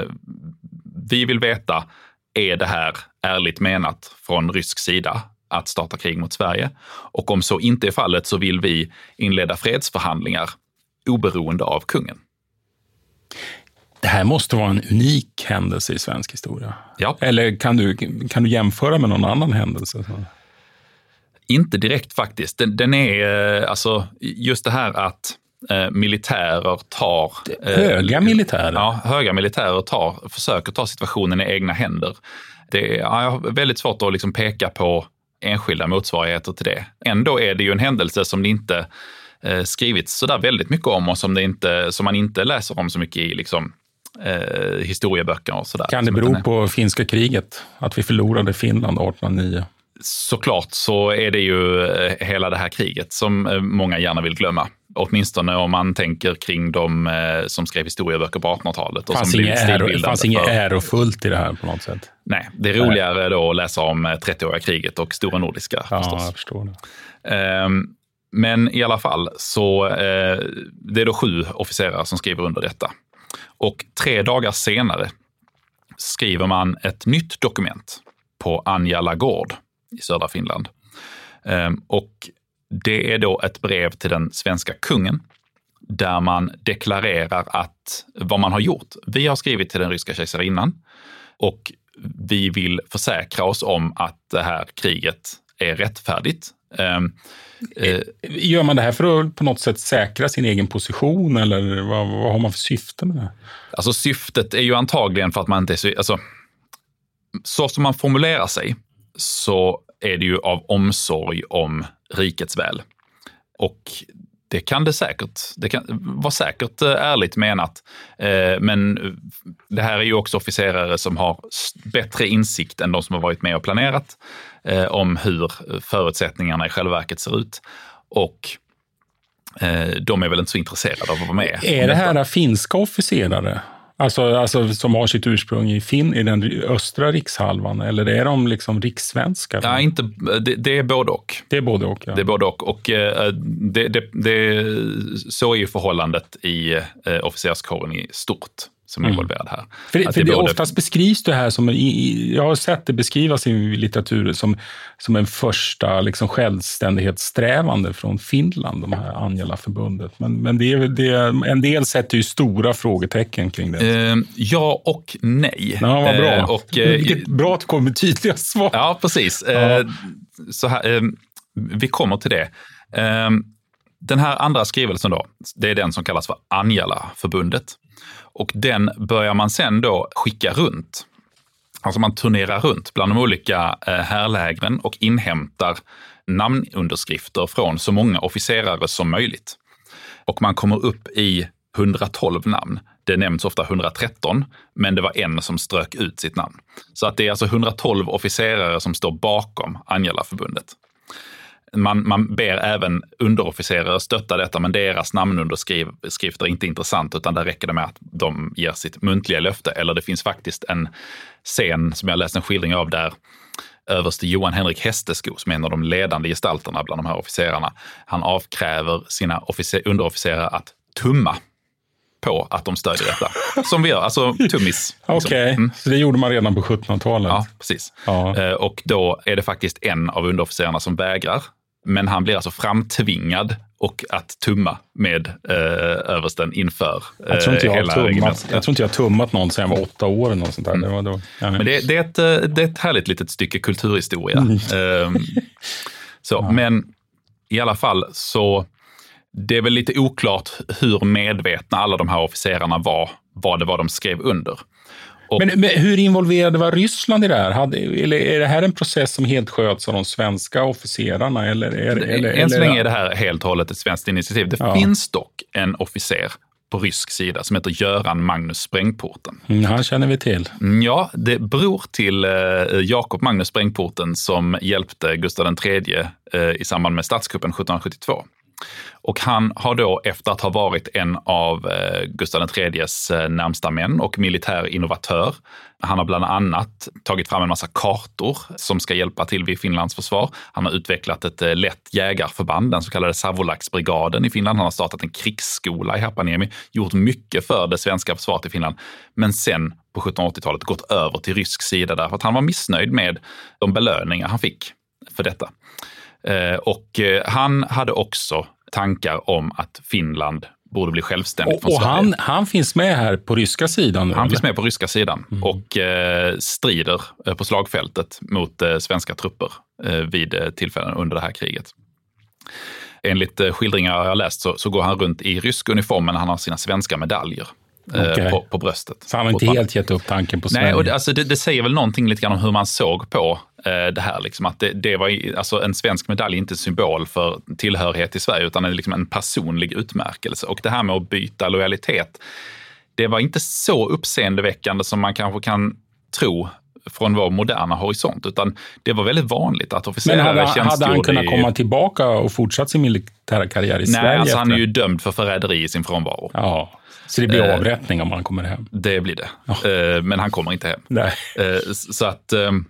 vi vill veta, är det här ärligt menat från rysk sida att starta krig mot Sverige? Och om så inte är fallet så vill vi inleda fredsförhandlingar oberoende av kungen. Det här måste vara en unik händelse i svensk historia. Ja. Eller kan du, kan du jämföra med någon annan händelse? Inte direkt faktiskt. Den, den är alltså just det här att eh, militärer tar... Eh, höga militärer? Ja, höga militärer tar, försöker ta situationen i egna händer. Det är, ja, jag har väldigt svårt att liksom peka på enskilda motsvarigheter till det. Ändå är det ju en händelse som det inte eh, skrivits så där väldigt mycket om, och som, det inte, som man inte läser om så mycket i liksom, eh, historieböcker och sådär. Kan det bero på finska kriget? Att vi förlorade Finland artonhundranio? Såklart så är det ju hela det här kriget som många gärna vill glömma. Åtminstone om man tänker kring de som skrev historieböcker på artonhundratalet. Och fanns som inget äro, fanns inget ärofullt i det här på något sätt? Nej, det är roligare Nej. då att läsa om trettioåriga kriget och Stora Nordiska ja, förstås. Jag förstår det. Um, men i alla fall så uh, det är då sju officerare som skriver under detta. Och tre dagar senare skriver man ett nytt dokument på Anjala gård i södra Finland. Um, och det är då ett brev till den svenska kungen där man deklarerar att vad man har gjort. Vi har skrivit till den ryska kejsarinnan och vi vill försäkra oss om att det här kriget är rättfärdigt. Um, uh, Gör man det här för att på något sätt säkra sin egen position, eller vad, vad har man för syfte med det? Alltså syftet är ju antagligen för att man inte är så... Alltså, så som man formulerar sig så är det ju av omsorg om rikets väl. Och det kan det säkert, det kan vara säkert ärligt menat. Men det här är ju också officerare som har bättre insikt än de som har varit med och planerat om hur förutsättningarna i själva verket ser ut. Och de är väl inte så intresserade av att vara med. Är det här finska officerare? Alltså, alltså som har sitt ursprung i, fin, i den östra rikshalvan, eller är de liksom rikssvenskar? Ja, inte, det, det är både och. Det är både och, ja. Det är både och. Och eh, det, det, det, så är ju förhållandet i eh, officerskåren i stort. som är involverad här. För, det, att för det det både... oftast beskrivs det här som, jag har sett det beskrivas i litteratur som, som en första liksom självständighetssträvande från Finland, de här Anjala-förbundet. Men, men det är, det är, en del sätter ju stora frågetecken kring det. Eh, ja och nej. Ja, vad bra. Eh, och, eh, Vilket bra att det kommer tydliga svar. Ja, precis. Eh, ja. Så här, eh, vi kommer till det. Eh, den här andra skrivelsen då, det är den som kallas för Anjala-förbundet. Och den börjar man sen då skicka runt. Alltså man turnerar runt bland de olika härlägren och inhämtar namnunderskrifter från så många officerare som möjligt. Och man kommer upp i hundratolv namn. Det nämns ofta hundratretton, men det var en som strök ut sitt namn. Så att det är alltså hundratolv officerare som står bakom Anjala-förbundet. Man, man ber även underofficerare stötta detta, men deras namnunderskrifter är inte intressant, utan där räcker det med att de ger sitt muntliga löfte. Eller det finns faktiskt en scen som jag läst en skildring av där överste Johan Henrik Hästesko, som är en av de ledande gestalterna bland de här officerarna, han avkräver sina officer, underofficerare att tumma på att de stödjer detta. Som vi gör, alltså tummis. Okej, okay. mm. Så det gjorde man redan på sjuttonhundratalet? Ja, precis. Ja. Och då är det faktiskt en av underofficerarna som vägrar. Men han blir alltså framtvingad och att tumma med eh, översten inför eh, jag tror inte jag hela tummat, Jag tror inte jag har tummat någon sedan jag var åtta år eller något sånt där. Mm. Det var, det var, ja, men det, det, är ett, det är ett härligt litet stycke kulturhistoria. Mm. Eh, så, ja. Men i alla fall så det är väl lite oklart hur medvetna alla de här officerarna var, vad det var de skrev under. Och, men, men hur involverade var Ryssland i det här? Hade, eller är det här en process som helt sköts av de svenska officerarna? Eller, är, det, eller, än så eller, länge är det här helt och hållet ett svenskt initiativ. Det ja. finns dock en officer på rysk sida som heter Göran Magnus Sprängporten. Mm, han känner vi till. Ja, det beror till eh, Jakob Magnus Sprängporten som hjälpte Gustav den tredje eh, i samband med statskuppen sjuttonhundrasjuttiotvå. Och han har då, efter att ha varit en av eh, Gustav den tredjes eh, närmsta män och militär innovatör, han har bland annat tagit fram en massa kartor som ska hjälpa till vid Finlands försvar. Han har utvecklat ett eh, lätt jägarförband, den så kallade Savolax-brigaden i Finland. Han har startat en krigsskola i Haapaniemi, gjort mycket för det svenska försvaret i Finland. Men sen på sjuttonhundraåttiotalet gått över till rysk sida därför att han var missnöjd med de belöningar han fick för detta. Eh, och eh, han hade också tankar om att Finland borde bli självständigt från och Sverige. Han, han finns med här på ryska sidan nu? Han eller? finns med på ryska sidan mm. och eh, strider eh, på slagfältet mot eh, svenska trupper eh, vid eh, tillfällen under det här kriget. Enligt eh, skildringar jag har läst så, så går han runt i rysk uniform, men han har sina svenska medaljer. Okay. På, på bröstet. Så han har inte helt gett upp tanken på Sverige? Nej, och det, alltså det, det säger väl någonting lite grann om hur man såg på eh, det här. Liksom, att det, det var, alltså en svensk medalj är inte symbol för tillhörighet till Sverige, utan det är liksom en personlig utmärkelse. Och det här med att byta lojalitet, det var inte så uppseendeväckande som man kanske kan tro från vår moderna horisont, utan det var väldigt vanligt att officerare tjänstgjorde. Men hade, hade han kunnat i... komma tillbaka och fortsätta sin militära karriär i Nej, Sverige? Nej, alltså han är ju dömd för förräderi i sin frånvaro. Ja. Så det blir avrättning om han kommer hem? Det blir det. Ja. Men han kommer inte hem. Nej. Så att,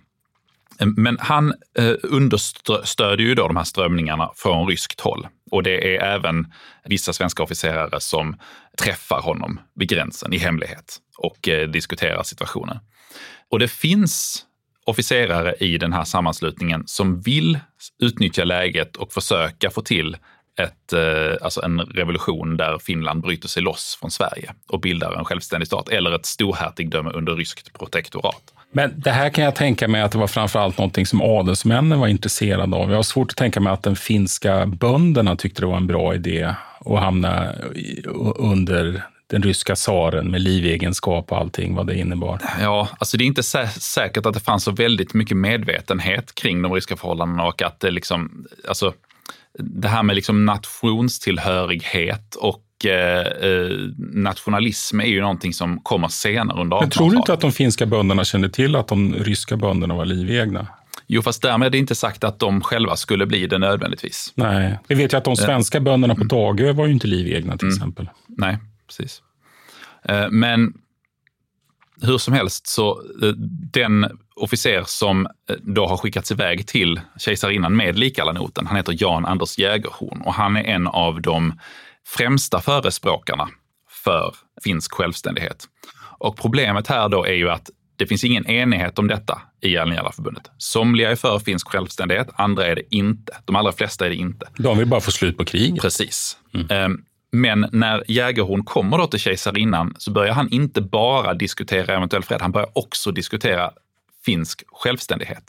men han understödjer ju då de här strömningarna från ryskt håll. Och det är även vissa svenska officerare som träffar honom vid gränsen i hemlighet och diskuterar situationen. Och det finns officerare i den här sammanslutningen som vill utnyttja läget och försöka få till Ett, alltså en revolution där Finland bryter sig loss från Sverige och bildar en självständig stat eller ett storhertigdöme under ryskt protektorat. Men det här kan jag tänka mig att det var framförallt någonting som adelsmännen var intresserade av. Jag har svårt att tänka mig att den finska bönderna tyckte det var en bra idé att hamna under den ryska tsaren med livegenskap och allting vad det innebar. Ja, alltså det är inte sä- säkert att det fanns så väldigt mycket medvetenhet kring de ryska förhållandena och att det liksom, alltså det här med liksom nationstillhörighet och eh, nationalism är ju någonting som kommer senare under artonhundratalet. Men tror du inte att de finska bönderna kände till att de ryska bönderna var livegna? Jo, fast därmed är det inte sagt att de själva skulle bli det nödvändigtvis. Nej, vi vet ju att de svenska bönderna på Dagö var ju inte livegna till mm. exempel. Nej, precis. Eh, men hur som helst så eh, den officer som då har skickats iväg till kejsarinnan med likalanoten, han heter Jan Anders Jägerhorn och han är en av de främsta förespråkarna för finsk självständighet. Och problemet här då är ju att det finns ingen enighet om detta i Anjala-förbundet. Somliga är för finsk självständighet, andra är det inte. De allra flesta är det inte. De vill bara få slut på krig. Precis. Mm. Men när Jägerhorn kommer då till kejsarinnan så börjar han inte bara diskutera eventuell fred, han börjar också diskutera finsk självständighet.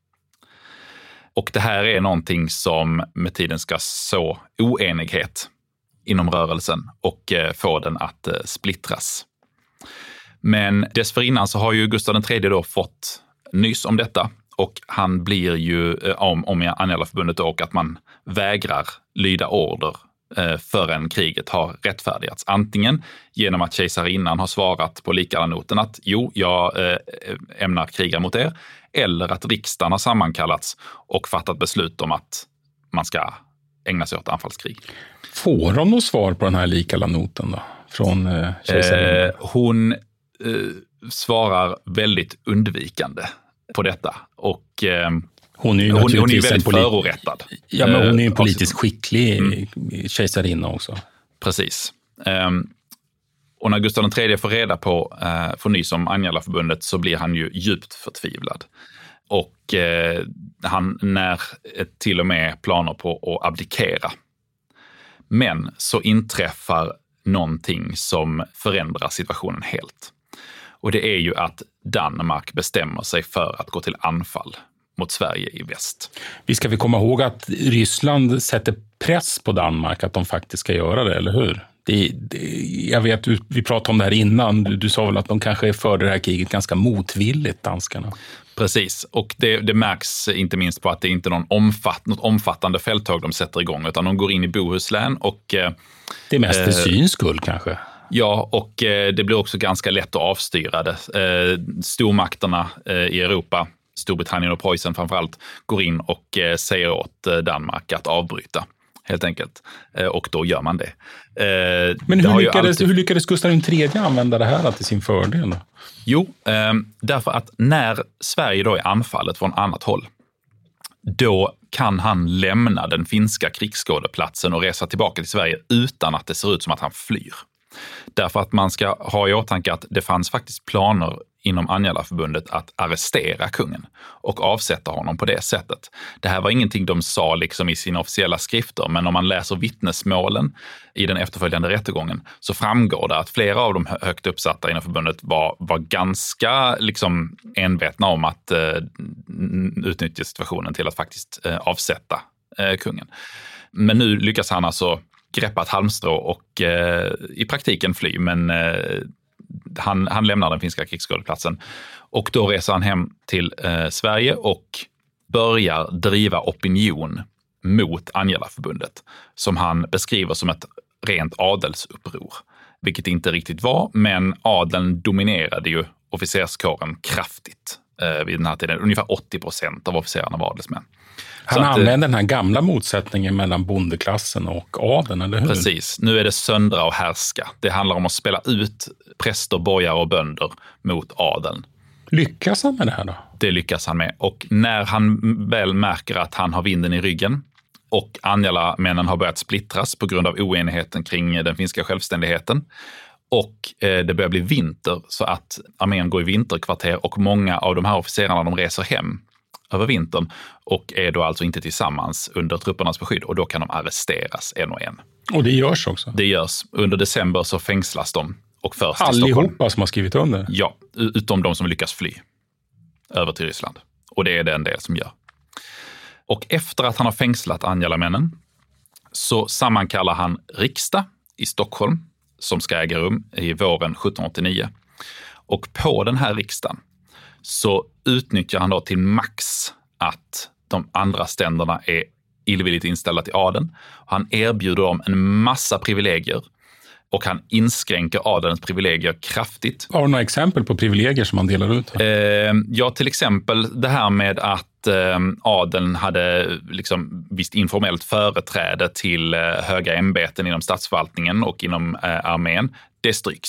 Och det här är någonting som med tiden ska så oenighet inom rörelsen och få den att splittras. Men dessförinnan så har ju Gustav den tredje då fått nys om detta och han blir ju om, om Anjala-förbundet och att man vägrar lyda order förrän kriget har rättfärdigats. Antingen genom att kejsarinnan har svarat på Likalanoten att jo, jag eh, ämnar kriga mot er, eller att riksdagen har sammankallats och fattat beslut om att man ska ägna sig åt anfallskrig. Får de något svar på den här Likalanoten då? Från eh, kejsarinnan? Eh, hon eh, svarar väldigt undvikande på detta och eh, Hon är ju hon, hon är naturligtvis väldigt en polit- förorättad. Ja, men hon är ju en Eh, politiskt skicklig Mm. kejsarinna också. Precis. Um, och när Gustav den tredje får reda på, uh, får nys om Anjala-förbundet så blir han ju djupt förtvivlad. Och uh, han när till och med planer på att abdikera. Men så inträffar någonting som förändrar situationen helt. Och det är ju att Danmark bestämmer sig för att gå till anfall mot Sverige i väst. Vi ska vi komma ihåg att Ryssland sätter press på Danmark att de faktiskt ska göra det, eller hur? Det, det, jag vet, vi pratade om det här innan. Du, du sa väl att de kanske är för det här kriget ganska motvilligt, danskarna. Precis, och det, det märks inte minst på att det inte är någon omfatt, något omfattande fälttåg de sätter igång, utan de går in i Bohuslän och... Det är mest för eh, syns skull kanske. Ja, och eh, det blir också ganska lätt att avstyra det. Eh, stormakterna eh, i Europa, Storbritannien och Preussen framförallt, går in och eh, säger åt eh, Danmark att avbryta, helt enkelt. Eh, och då gör man det. Eh, Men det hur lyckades, alltid... hur lyckades Gustav den tredje använda det här till sin fördel då? Jo, eh, därför att när Sverige då är anfallet från annat håll, då kan han lämna den finska krigsskådeplatsen och resa tillbaka till Sverige utan att det ser ut som att han flyr. Därför att man ska ha i åtanke att det fanns faktiskt planer inom Anjala-förbundet att arrestera kungen och avsätta honom på det sättet. Det här var ingenting de sa liksom i sina officiella skrifter, men om man läser vittnesmålen i den efterföljande rättegången så framgår det att flera av de högt uppsatta inom förbundet var, var ganska liksom envetna om att eh, utnyttja situationen till att faktiskt eh, avsätta eh, kungen. Men nu lyckas han alltså greppa ett halmstrå och eh, i praktiken fly, men eh, han, han lämnar den finska krigsskådeplatsen och då reser han hem till eh, Sverige och börjar driva opinion mot Anjala-förbundet som han beskriver som ett rent adelsuppror, vilket inte riktigt var, men adeln dominerade ju officerskåren kraftigt eh, vid den här tiden. Ungefär åttio procent av officerarna var adelsmän. Han att, använder den här gamla motsättningen mellan bondeklassen och adeln, eller hur? Precis. Nu är det söndra och härska. Det handlar om att spela ut präster, borgare och bönder mot adeln. Lyckas han med det här då? Det lyckas han med. Och när han väl märker att han har vinden i ryggen och Anjala-männen har börjat splittras på grund av oenigheten kring den finska självständigheten och eh, det börjar bli vinter så att armén går i vinterkvarter och många av de här officerarna de reser hem över vintern och är då alltså inte tillsammans under truppernas beskydd och då kan de arresteras en och en. Och det görs också? Det görs. Under december så fängslas de och förs till Allihopa Stockholm. som har skrivit under? Ja, utom de som lyckas fly över till Ryssland. Och det är den del som gör. Och efter att han har fängslat Anjala-männen så sammankallar han riksdag i Stockholm som ska äga rum i våren sjutton åttionio. Och på den här riksdagen så utnyttjar han då till max att de andra ständerna är illvilligt inställda till adeln. Han erbjuder dem en massa privilegier och han inskränker adelns privilegier kraftigt. Har du några exempel på privilegier som man delar ut? Eh, ja, till exempel det här med att eh, adeln hade liksom visst informellt företräde till eh, höga ämbeten inom statsförvaltningen och inom eh, armén. Det stryks.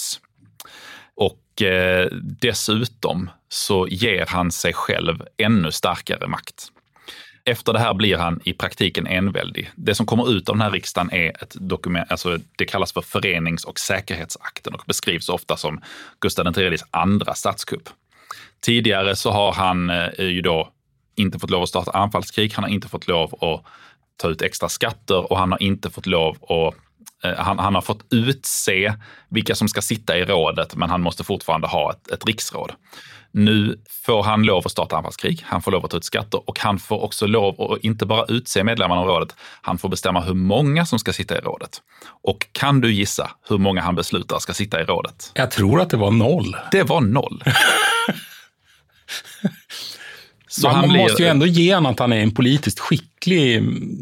Och eh, dessutom så ger han sig själv ännu starkare makt. Efter det här blir han i praktiken enväldig. Det som kommer ut av den här riksdagen är ett dokument, alltså det kallas för förenings- och säkerhetsakten och beskrivs ofta som Gustav den tredjes andra statskupp. Tidigare så har han ju då inte fått lov att starta anfallskrig, han har inte fått lov att ta ut extra skatter och han har inte fått lov att Han, han har fått utse vilka som ska sitta i rådet, men han måste fortfarande ha ett, ett riksråd. Nu får han lov att starta anfallskrig, han får lov att ta ut skatter och han får också lov att inte bara utse medlemmarna av rådet, han får bestämma hur många som ska sitta i rådet. Och kan du gissa hur många han beslutar ska sitta i rådet? Jag tror att det var noll. Det var noll. Så man han blir, måste ju ändå ge honom att han är en politiskt skicklig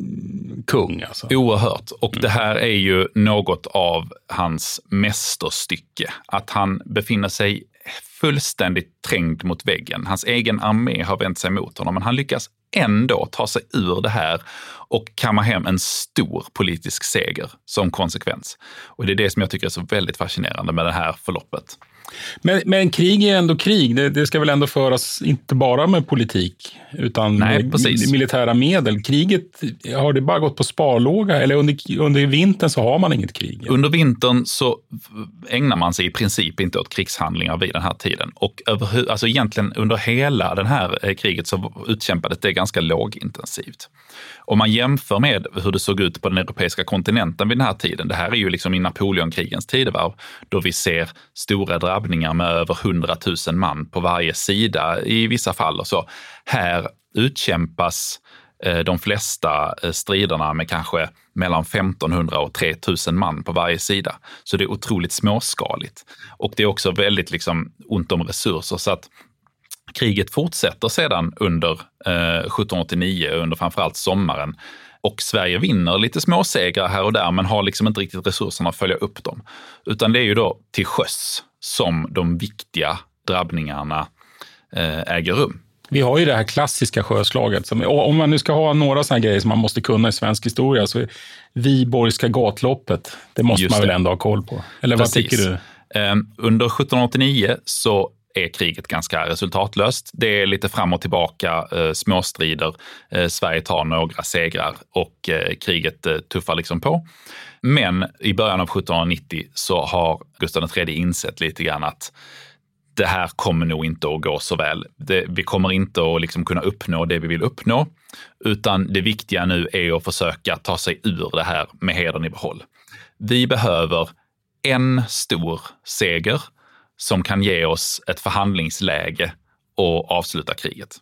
kung. Alltså. Oerhört. Och det här är ju något av hans mästerstycke. Att han befinner sig fullständigt trängd mot väggen. Hans egen armé har vänt sig mot honom, men han lyckas ändå ta sig ur det här och kamma hem en stor politisk seger som konsekvens. Och det är det som jag tycker är så väldigt fascinerande med det här förloppet. Men, men krig är ändå krig. Det, det ska väl ändå föras inte bara med politik utan Nej, med militära medel. Kriget, har det bara gått på sparlåga eller under, under vintern så har man inget krig? Under vintern så ägnar man sig i princip inte åt krigshandlingar vid den här tiden. Och över, alltså egentligen under hela den här kriget så utkämpades det ganska lågintensivt. Om man jämför med hur det såg ut på den europeiska kontinenten vid den här tiden, det här är ju liksom i Napoleonkrigens tidevarv, då vi ser stora drabbningar med över hundratusen man på varje sida i vissa fall och så. Här utkämpas eh, de flesta eh, striderna med kanske mellan femtonhundra och tre tusen man på varje sida. Så det är otroligt småskaligt. Och det är också väldigt liksom ont om resurser, så att kriget fortsätter sedan under eh, sjuttonhundraåttionio, under framförallt sommaren. Och Sverige vinner lite småsegrar här och där, men har liksom inte riktigt resurserna att följa upp dem. Utan det är ju då till sjöss som de viktiga drabbningarna eh, äger rum. Vi har ju det här klassiska sjöslaget. Som, om man nu ska ha några sådana grejer som man måste kunna i svensk historia, så är Viborgska gatloppet, det måste Just man väl det. ändå ha koll på. Eller Precis. Vad tycker du? Eh, under sjuttonhundraåttionio så är kriget ganska resultatlöst. Det är lite fram och tillbaka, eh, småstrider. Eh, Sverige tar några segrar och eh, kriget eh, tuffar liksom på. Men i början av sjuttonhundranittio så har Gustav den tredje insett lite grann att det här kommer nog inte att gå så väl. Det, vi kommer inte att liksom kunna uppnå det vi vill uppnå, utan det viktiga nu är att försöka ta sig ur det här med hedern i behåll. Vi behöver en stor seger som kan ge oss ett förhandlingsläge och avsluta kriget.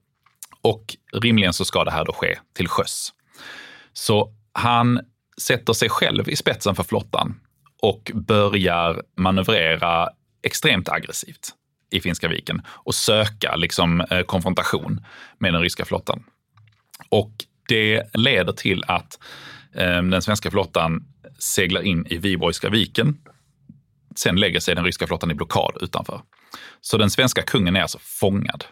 Och rimligen så ska det här då ske till sjöss. Så han sätter sig själv i spetsen för flottan och börjar manövrera extremt aggressivt i Finska viken och söka liksom eh, konfrontation med den ryska flottan. Och det leder till att eh, den svenska flottan seglar in i Viborgska viken. Sen lägger sig den ryska flottan i blockad utanför. Så den svenska kungen är alltså fångad.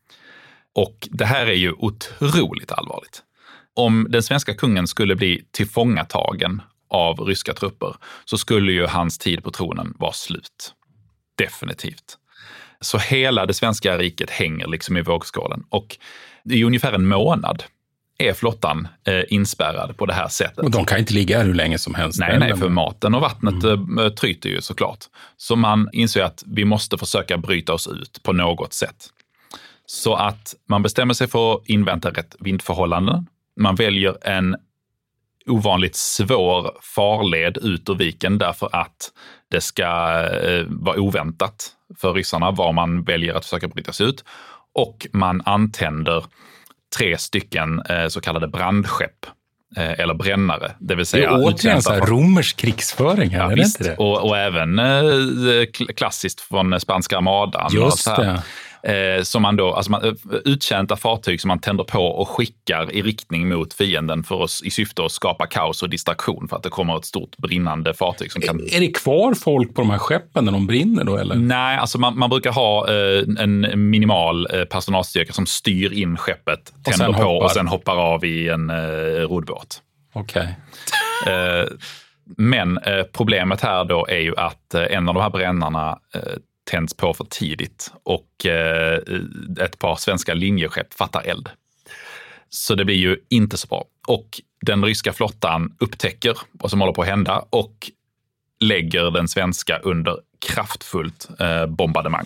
Och det här är ju otroligt allvarligt. Om den svenska kungen skulle bli tillfångatagen av ryska trupper så skulle ju hans tid på tronen vara slut. Definitivt. Så hela det svenska riket hänger liksom i vågskålen. Och i ungefär en månad är flottan eh, inspärrad på det här sättet. Och de kan inte ligga här hur länge som helst. Nej, nej, för maten och vattnet mm. tryter ju såklart. Så man inser att vi måste försöka bryta oss ut på något sätt. Så att man bestämmer sig för att invänta rätt vindförhållanden. Man väljer en ovanligt svår farled ut ur viken därför att det ska eh, vara oväntat för ryssarna var man väljer att försöka bryta sig ut. Och man antänder tre stycken eh, så kallade brandskepp eh, eller brännare. Det vill säga det är återigen så här romersk krigsföring här, ja, är visst, inte det? Och, och även eh, klassiskt från spanska armadan. Just och det. Eh, som man då, alltså man, uttjänta fartyg som man tänder på och skickar i riktning mot fienden för oss i syfte att skapa kaos och distraktion för att det kommer ett stort brinnande fartyg som kan... Är, är det kvar folk på de här skeppen när de brinner då eller? Nej, alltså man, man brukar ha eh, en minimal eh, personalstyrka som styr in skeppet, tänder på hoppar. och sen hoppar av i en eh, rodbåt. Okej. Okay. eh, men eh, problemet här då är ju att eh, en av de här brännarna eh, tänds på för tidigt och eh, ett par svenska linjeskepp fattar eld. Så det blir ju inte så bra. Och den ryska flottan upptäcker vad som håller på att hända och lägger den svenska under kraftfullt eh, bombardemang.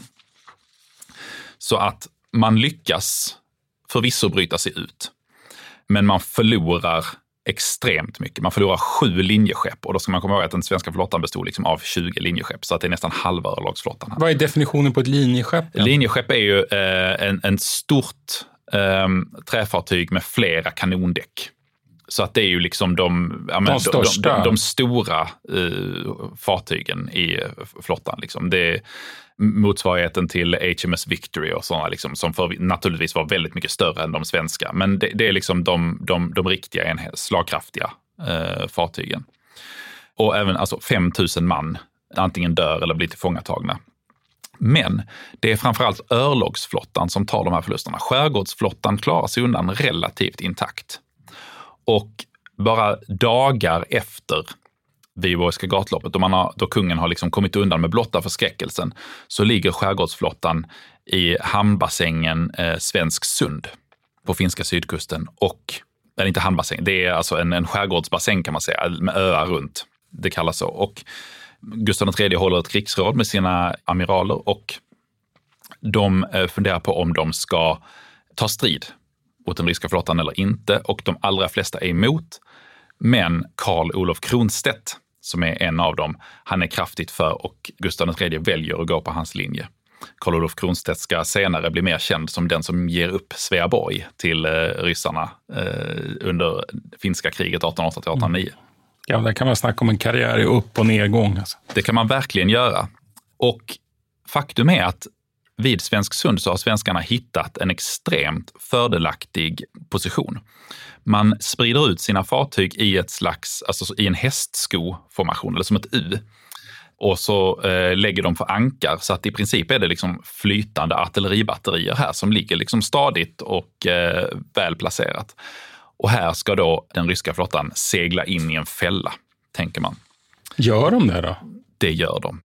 Så att man lyckas förvisso bryta sig ut. Men man förlorar extremt mycket. Man förlorar sju linjeskepp och då ska man komma ihåg att den svenska flottan bestod liksom av tjugo linjeskepp, så att det är nästan halva örlogsflottan här. Vad är definitionen på ett linjeskepp? Ja? Linjeskepp är ju eh, en, en stort eh, träfartyg med flera kanondäck. Så att det är ju liksom de, ja, men, de, de, de, de stora eh, fartygen i flottan. Liksom. Det är motsvarigheten till H M S Victory och sådana liksom, som för, naturligtvis var väldigt mycket större än de svenska. Men det, det är liksom de, de, de riktiga enhet, slagkraftiga eh, fartygen. Och även alltså fem tusen man antingen dör eller blir tillfångatagna. Men det är framförallt örlogsflottan som tar de här förlusterna. Skärgårdsflottan klarar sig undan relativt intakt. Och bara dagar efter Viborgska gatloppet, då, man har, då kungen har liksom kommit undan med blotta förskräckelsen, så ligger skärgårdsflottan i hamnbassängen eh, Svensk Sund på finska sydkusten. Och, eller inte hamnbassäng, det är alltså en, en skärgårdsbassäng kan man säga, med öar runt. Det kallas så. Och Gustav den tredje håller ett krigsråd med sina amiraler och de eh, funderar på om de ska ta strid mot den ryska flottan eller inte, och de allra flesta är emot. Men Karl Olof Kronstedt, som är en av dem, han är kraftigt för och Gustav den tredje väljer att gå på hans linje. Karl Olof Kronstedt ska senare bli mer känd som den som ger upp Sveaborg till eh, ryssarna eh, under finska kriget arton åtta till arton nio. Ja, där kan man snacka om en karriär i upp- och nedgång. Alltså. Det kan man verkligen göra. Och faktum är att vid Svensk Sund så har svenskarna hittat en extremt fördelaktig position. Man sprider ut sina fartyg i ett slags, alltså i en hästskoformation eller som ett U. Och så eh, lägger de för ankar, så att i princip är det liksom flytande artilleribatterier här som ligger liksom stadigt och eh, väl placerat. Och här ska då den ryska flottan segla in i en fälla, tänker man. Gör de det då? Det gör de.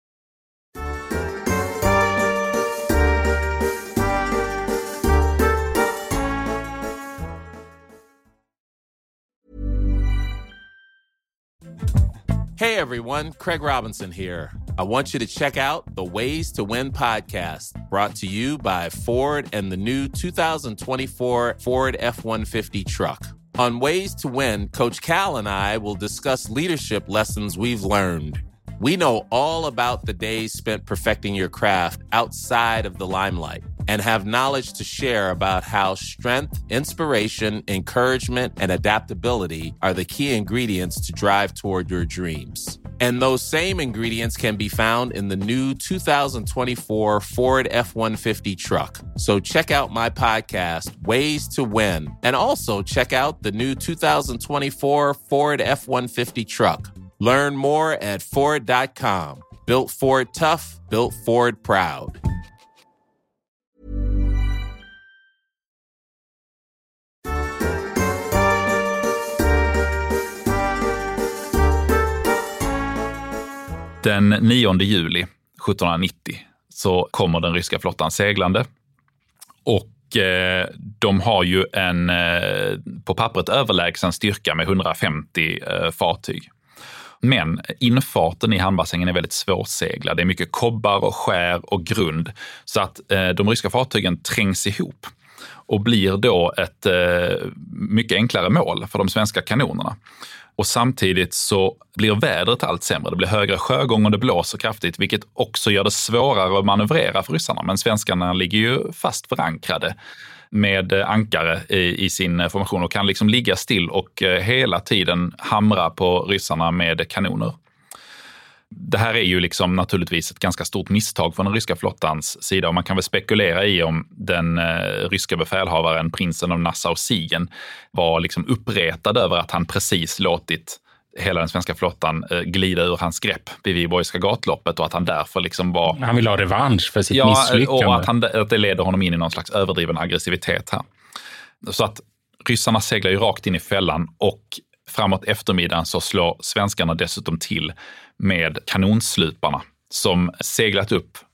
Hey everyone, Craig Robinson here. I want you to check out the Ways to Win podcast, brought to you by Ford and the new two thousand twenty-four Ford F one fifty truck. On Ways to Win, Coach Cal and I will discuss leadership lessons we've learned. We know all about the days spent perfecting your craft outside of the limelight and have knowledge to share about how strength, inspiration, encouragement, and adaptability are the key ingredients to drive toward your dreams. And those same ingredients can be found in the new two thousand twenty-four Ford F one fifty truck. So check out my podcast, Ways to Win, and also check out the new two thousand twenty-four Ford F one fifty truck. Learn more at Ford dot com. Built Ford tough, built Ford proud. Den nionde juli sjuttonhundranittio så kommer den ryska flottan seglande och eh, de har ju en eh, på pappret överlägsen styrka med hundrafemtio eh, fartyg. Men infarten i hamnbassängen är väldigt svårseglad. Det är mycket kobbar och skär och grund, så att eh, de ryska fartygen trängs ihop och blir då ett eh, mycket enklare mål för de svenska kanonerna. Och samtidigt så blir vädret allt sämre. Det blir högre sjögång och det blåser kraftigt, vilket också gör det svårare att manövrera för ryssarna. Men svenskarna ligger ju fast förankrade med ankare i, i sin formation och kan liksom ligga still och hela tiden hamra på ryssarna med kanoner. Det här är ju liksom naturligtvis ett ganska stort misstag från den ryska flottans sida, och man kan väl spekulera i om den eh, ryska befälhavaren, prinsen av Nassau-Siegen, var liksom uppretad över att han precis låtit hela den svenska flottan eh, glida ur hans grepp vid Viborgska gatloppet, och att han därför liksom var... Han vill ha revansch för sitt ja, misslyckande. Och att, han, att det leder honom in i någon slags överdriven aggressivitet här. Så att ryssarna seglar ju rakt in i fällan, och framåt eftermiddagen så slår svenskarna dessutom till med kanonsluparna som seglat upp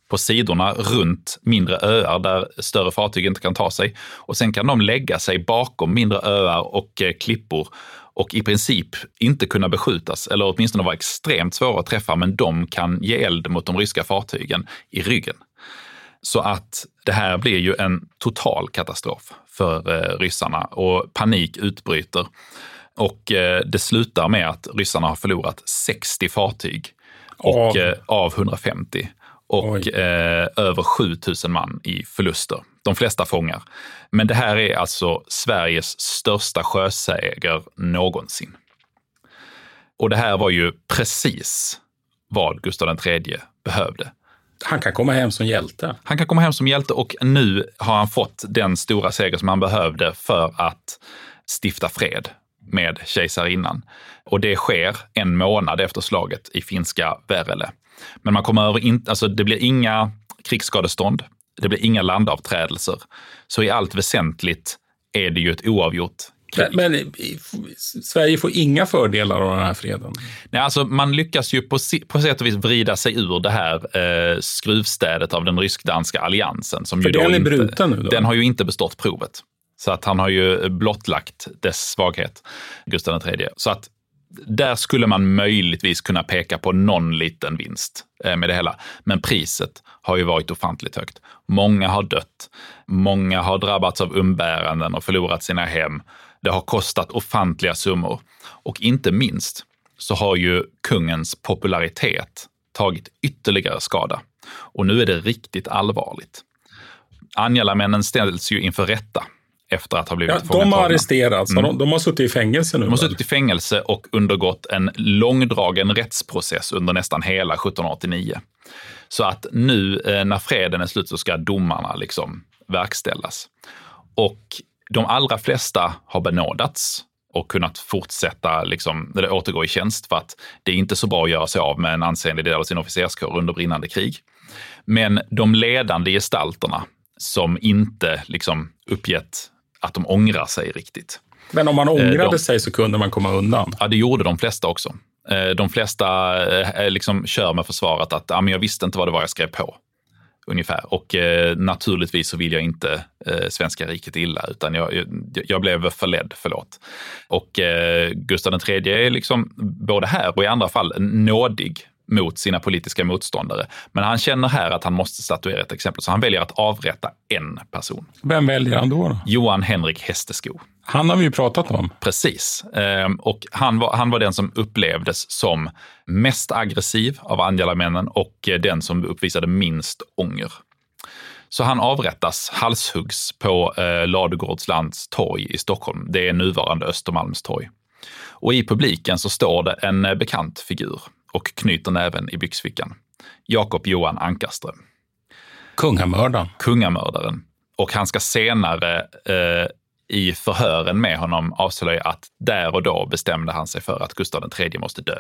på sidorna runt mindre öar där större fartyg inte kan ta sig. Och sen kan de lägga sig bakom mindre öar och eh, klippor och i princip inte kunna beskjutas, eller åtminstone vara extremt svåra att träffa, men de kan ge eld mot de ryska fartygen i ryggen. Så att det här blir ju en total katastrof för eh, ryssarna och panik utbryter. Och eh, det slutar med att ryssarna har förlorat sextio fartyg och, av. Eh, av hundrafemtio och eh, över sjutusen man i förluster. De flesta fångar. Men det här är alltså Sveriges största sjöseger någonsin. Och det här var ju precis vad Gustav den tredje behövde. Han kan komma hem som hjälte. Han kan komma hem som hjälte och nu har han fått den stora seger som han behövde för att stifta fred med kejsarinnan. Och det sker en månad efter slaget i finska Värele. Men man kommer över inte, alltså det blir inga krigsskadestånd, det blir inga landavträdelser. Så i allt väsentligt är det ju ett oavgjort krig. Men, men Sverige får inga fördelar av den här freden? Nej, alltså man lyckas ju på, på sätt och vis vrida sig ur det här eh, skruvstädet av den rysk-danska alliansen. Som För ju då den är inte, bruten nu då? Den har ju inte bestått provet. Så att han har ju blottlagt dess svaghet, Gustav den tredje. Så att där skulle man möjligtvis kunna peka på någon liten vinst med det hela. Men priset har ju varit ofantligt högt. Många har dött. Många har drabbats av umbäranden och förlorat sina hem. Det har kostat ofantliga summor. Och inte minst så har ju kungens popularitet tagit ytterligare skada. Och nu är det riktigt allvarligt. Anjalamännen ställs ju inför rätta efter att ha blivit ja, de har arresterats. Mm. De, de har suttit i fängelse nu. De har suttit i fängelse och undergått en långdragen rättsprocess under nästan hela sjutton åttionio. Så att nu när freden är slut så ska domarna liksom verkställas. Och de allra flesta har benådats och kunnat fortsätta liksom, eller återgå i tjänst för att det är inte så bra att göra sig av med en ansenlig del av sin officerskår under brinnande krig. Men de ledande gestalterna som inte liksom uppgett att de ångrar sig riktigt. Men om man ångrade de, sig så kunde man komma undan? Ja, det gjorde de flesta också. De flesta liksom kör med försvaret att ja, men jag visste inte vad det var jag skrev på. Ungefär. Och eh, naturligtvis så vill jag inte eh, svenska riket illa utan jag, jag, jag blev förledd, förlåt. Och eh, Gustav den tredje är liksom både här och i andra fall nådig mot sina politiska motståndare. Men han känner här att han måste statuera ett exempel så han väljer att avrätta en person. Vem väljer han då? då? Johan Henrik Hestesko. Han har vi ju pratat om. Precis. Och han var, han var den som upplevdes som mest aggressiv av Anjalamännen och den som uppvisade minst ånger. Så han avrättas, halshuggs på eh, Ladugårdslands torg i Stockholm. Det är nuvarande Östermalmstorg. Och i publiken så står det en bekant figur och knyter näven i byxfickan. Jakob Johan Ankarström. Kungamördaren. Kungamördaren. Och han ska senare eh, i förhören med honom avslöja att där och då bestämde han sig för att Gustav den tredje måste dö.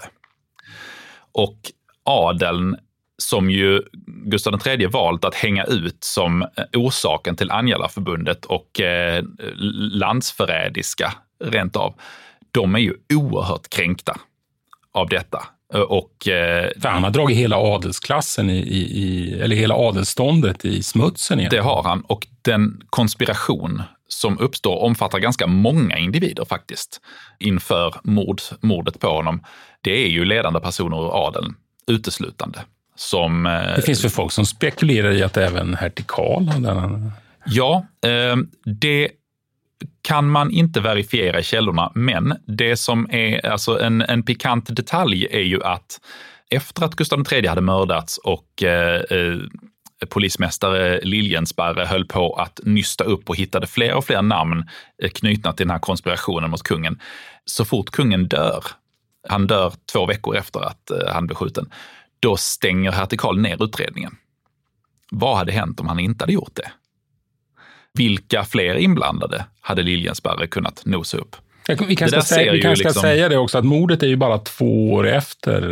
Och adeln som ju Gustav den tredje valt att hänga ut som orsaken till Anjalaförbundet och eh, landsförrädiska rent av, de är ju oerhört kränkta av detta. Och, eh, För han har dragit hela adelsklassen i, i, i, eller hela adelsståndet i smutsen igen. Det har han och den konspiration som uppstår omfattar ganska många individer faktiskt inför mord, mordet på honom. Det är ju ledande personer ur adeln uteslutande. Som, eh, det finns för folk som spekulerar i att även hertig Karl hade. Ja, eh, det kan man inte verifiera i källorna, men det som är alltså en, en pikant detalj är ju att efter att Gustav den tredje hade mördats och eh, eh, polismästare Liljensparre höll på att nysta upp och hittade fler och fler namn eh, knutna till den här konspirationen mot kungen, så fort kungen dör, han dör två veckor efter att eh, han blev skjuten, då stänger hertig Karl ner utredningen. Vad hade hänt om han inte hade gjort det? Vilka fler inblandade hade Liljensparre kunnat nosa upp? Vi kanske, ska, säga, vi kanske liksom... ska säga det också, att mordet är ju bara två år efter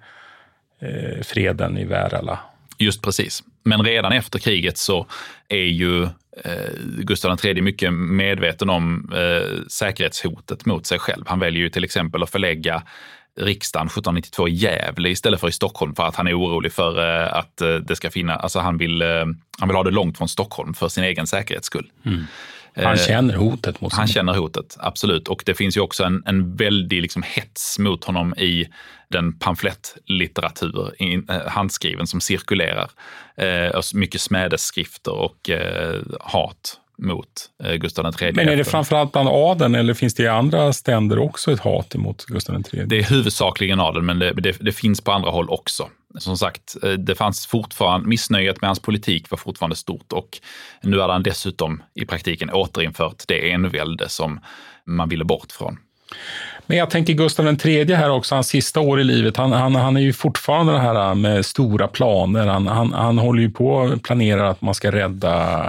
eh, freden i Värala. Just precis. Men redan efter kriget så är ju eh, Gustav den tredje mycket medveten om eh, säkerhetshotet mot sig själv. Han väljer ju till exempel att förlägga riksdagen sjuttonhundranittiotvå i Gävle istället för i Stockholm för att han är orolig för att det ska finnas, alltså han vill, han vill ha det långt från Stockholm för sin egen säkerhets skull. Mm. Han känner hotet mot sig. Han känner hotet, absolut. Och det finns ju också en, en väldig liksom hets mot honom i den pamflettlitteratur, in, eh, handskriven som cirkulerar. Eh, mycket smädesskrifter och eh, hat mot eh, Gustav den tredje. Men är det framförallt bland adeln eller finns det i andra ständer också ett hat emot Gustav den tredje? Det är huvudsakligen adeln, men det, det, det finns på andra håll också. Som sagt, det fanns fortfarande, missnöjet med hans politik var fortfarande stort och nu har han dessutom i praktiken återinfört det envälde som man ville bort från. Men jag tänker Gustav den tredje här också, hans sista år i livet, han, han, han är ju fortfarande det här med stora planer. Han, han, han håller ju på och planerar att man ska rädda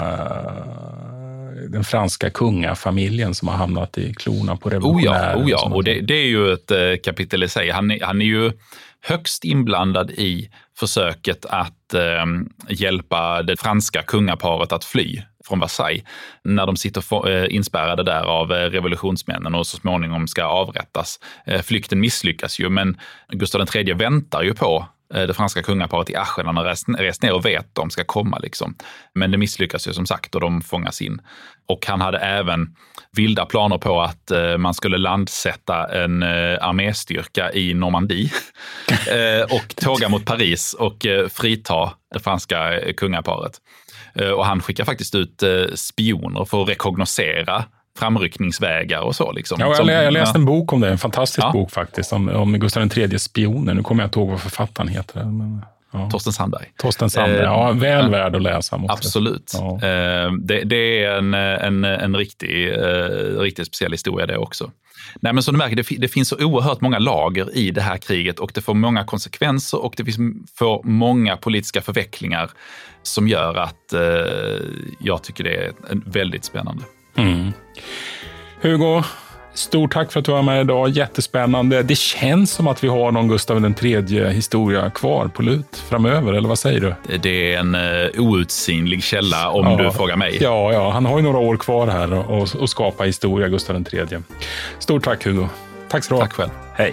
den franska kungafamiljen som har hamnat i klorna på revolutionärer. Oh ja, oh ja. och det, det är ju ett eh, kapitel i sig. Han är, han är ju högst inblandad i försöket att eh, hjälpa det franska kungaparet att fly från Versailles när de sitter för, eh, inspärrade där av eh, revolutionsmännen och så småningom ska avrättas. Eh, flykten misslyckas ju, men Gustav den tredje väntar ju på eh, det franska kungaparet i Aschen. Han har rest, rest ner och vet att de ska komma liksom. Men det misslyckas ju som sagt och de fångas in. Och han hade även vilda planer på att eh, man skulle landsätta en eh, arméstyrka i Normandie eh, och tåga mot Paris och eh, frita det franska kungaparet. Eh, och han skickar faktiskt ut eh, spioner för att rekognosera framryckningsvägar och så. Liksom. Ja, Som, jag, jag läste en bok om det, en fantastisk ja. bok faktiskt, om, om Gustav den tredje spioner. Nu kommer jag inte ihåg vad författaren heter. Men, ja. Torsten Sandberg. Torsten Sandberg, eh, ja, väl ja. värd att läsa. Absolut. Ja. Eh, det, det är en, en, en riktig, eh, riktigt speciell historia det också. Nej, men som du märker, det, det finns så oerhört många lager i det här kriget och det får många konsekvenser och det finns, får många politiska förvecklingar som gör att eh, jag tycker det är väldigt spännande. Mm. Hugo, stort tack för att du var med idag. Jättespännande. Det känns som att vi har någon Gustav den tredje historia kvar på lut framöver, eller vad säger du? Det är en uh, outsinlig källa om ja. du frågar mig. Ja, ja, han har ju några år kvar här och, och skapa historia, Gustav den tredje. Stort tack Hugo. Tack så du ha. Tack själv. Hej.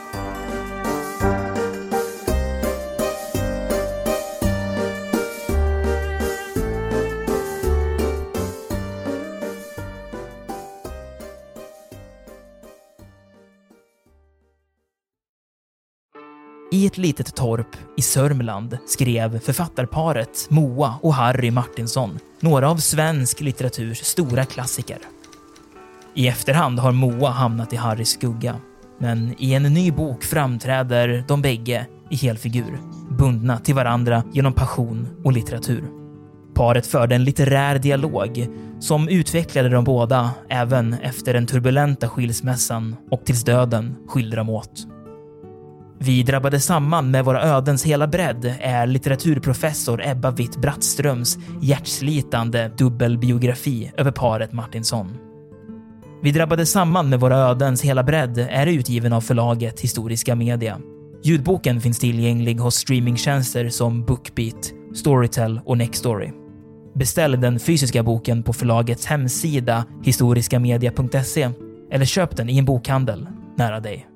I ett litet torp i Sörmland skrev författarparet Moa och Harry Martinsson några av svensk litteraturs stora klassiker. I efterhand har Moa hamnat i Harrys skugga, men i en ny bok framträder de bägge i helfigur, bundna till varandra genom passion och litteratur. Paret förde en litterär dialog som utvecklade de båda även efter den turbulenta skilsmässan och tills döden skilde dem åt. Vi drabbade samman med våra ödens hela bredd är litteraturprofessor Ebba Witt-Brattströms hjärtslitande dubbelbiografi över paret Martinsson. Vi drabbade samman med våra ödens hela bredd är utgiven av förlaget Historiska Media. Ljudboken finns tillgänglig hos streamingtjänster som Bookbeat, Storytel och Nextory. Beställ den fysiska boken på förlagets hemsida historiskamedia punkt se eller köp den i en bokhandel nära dig.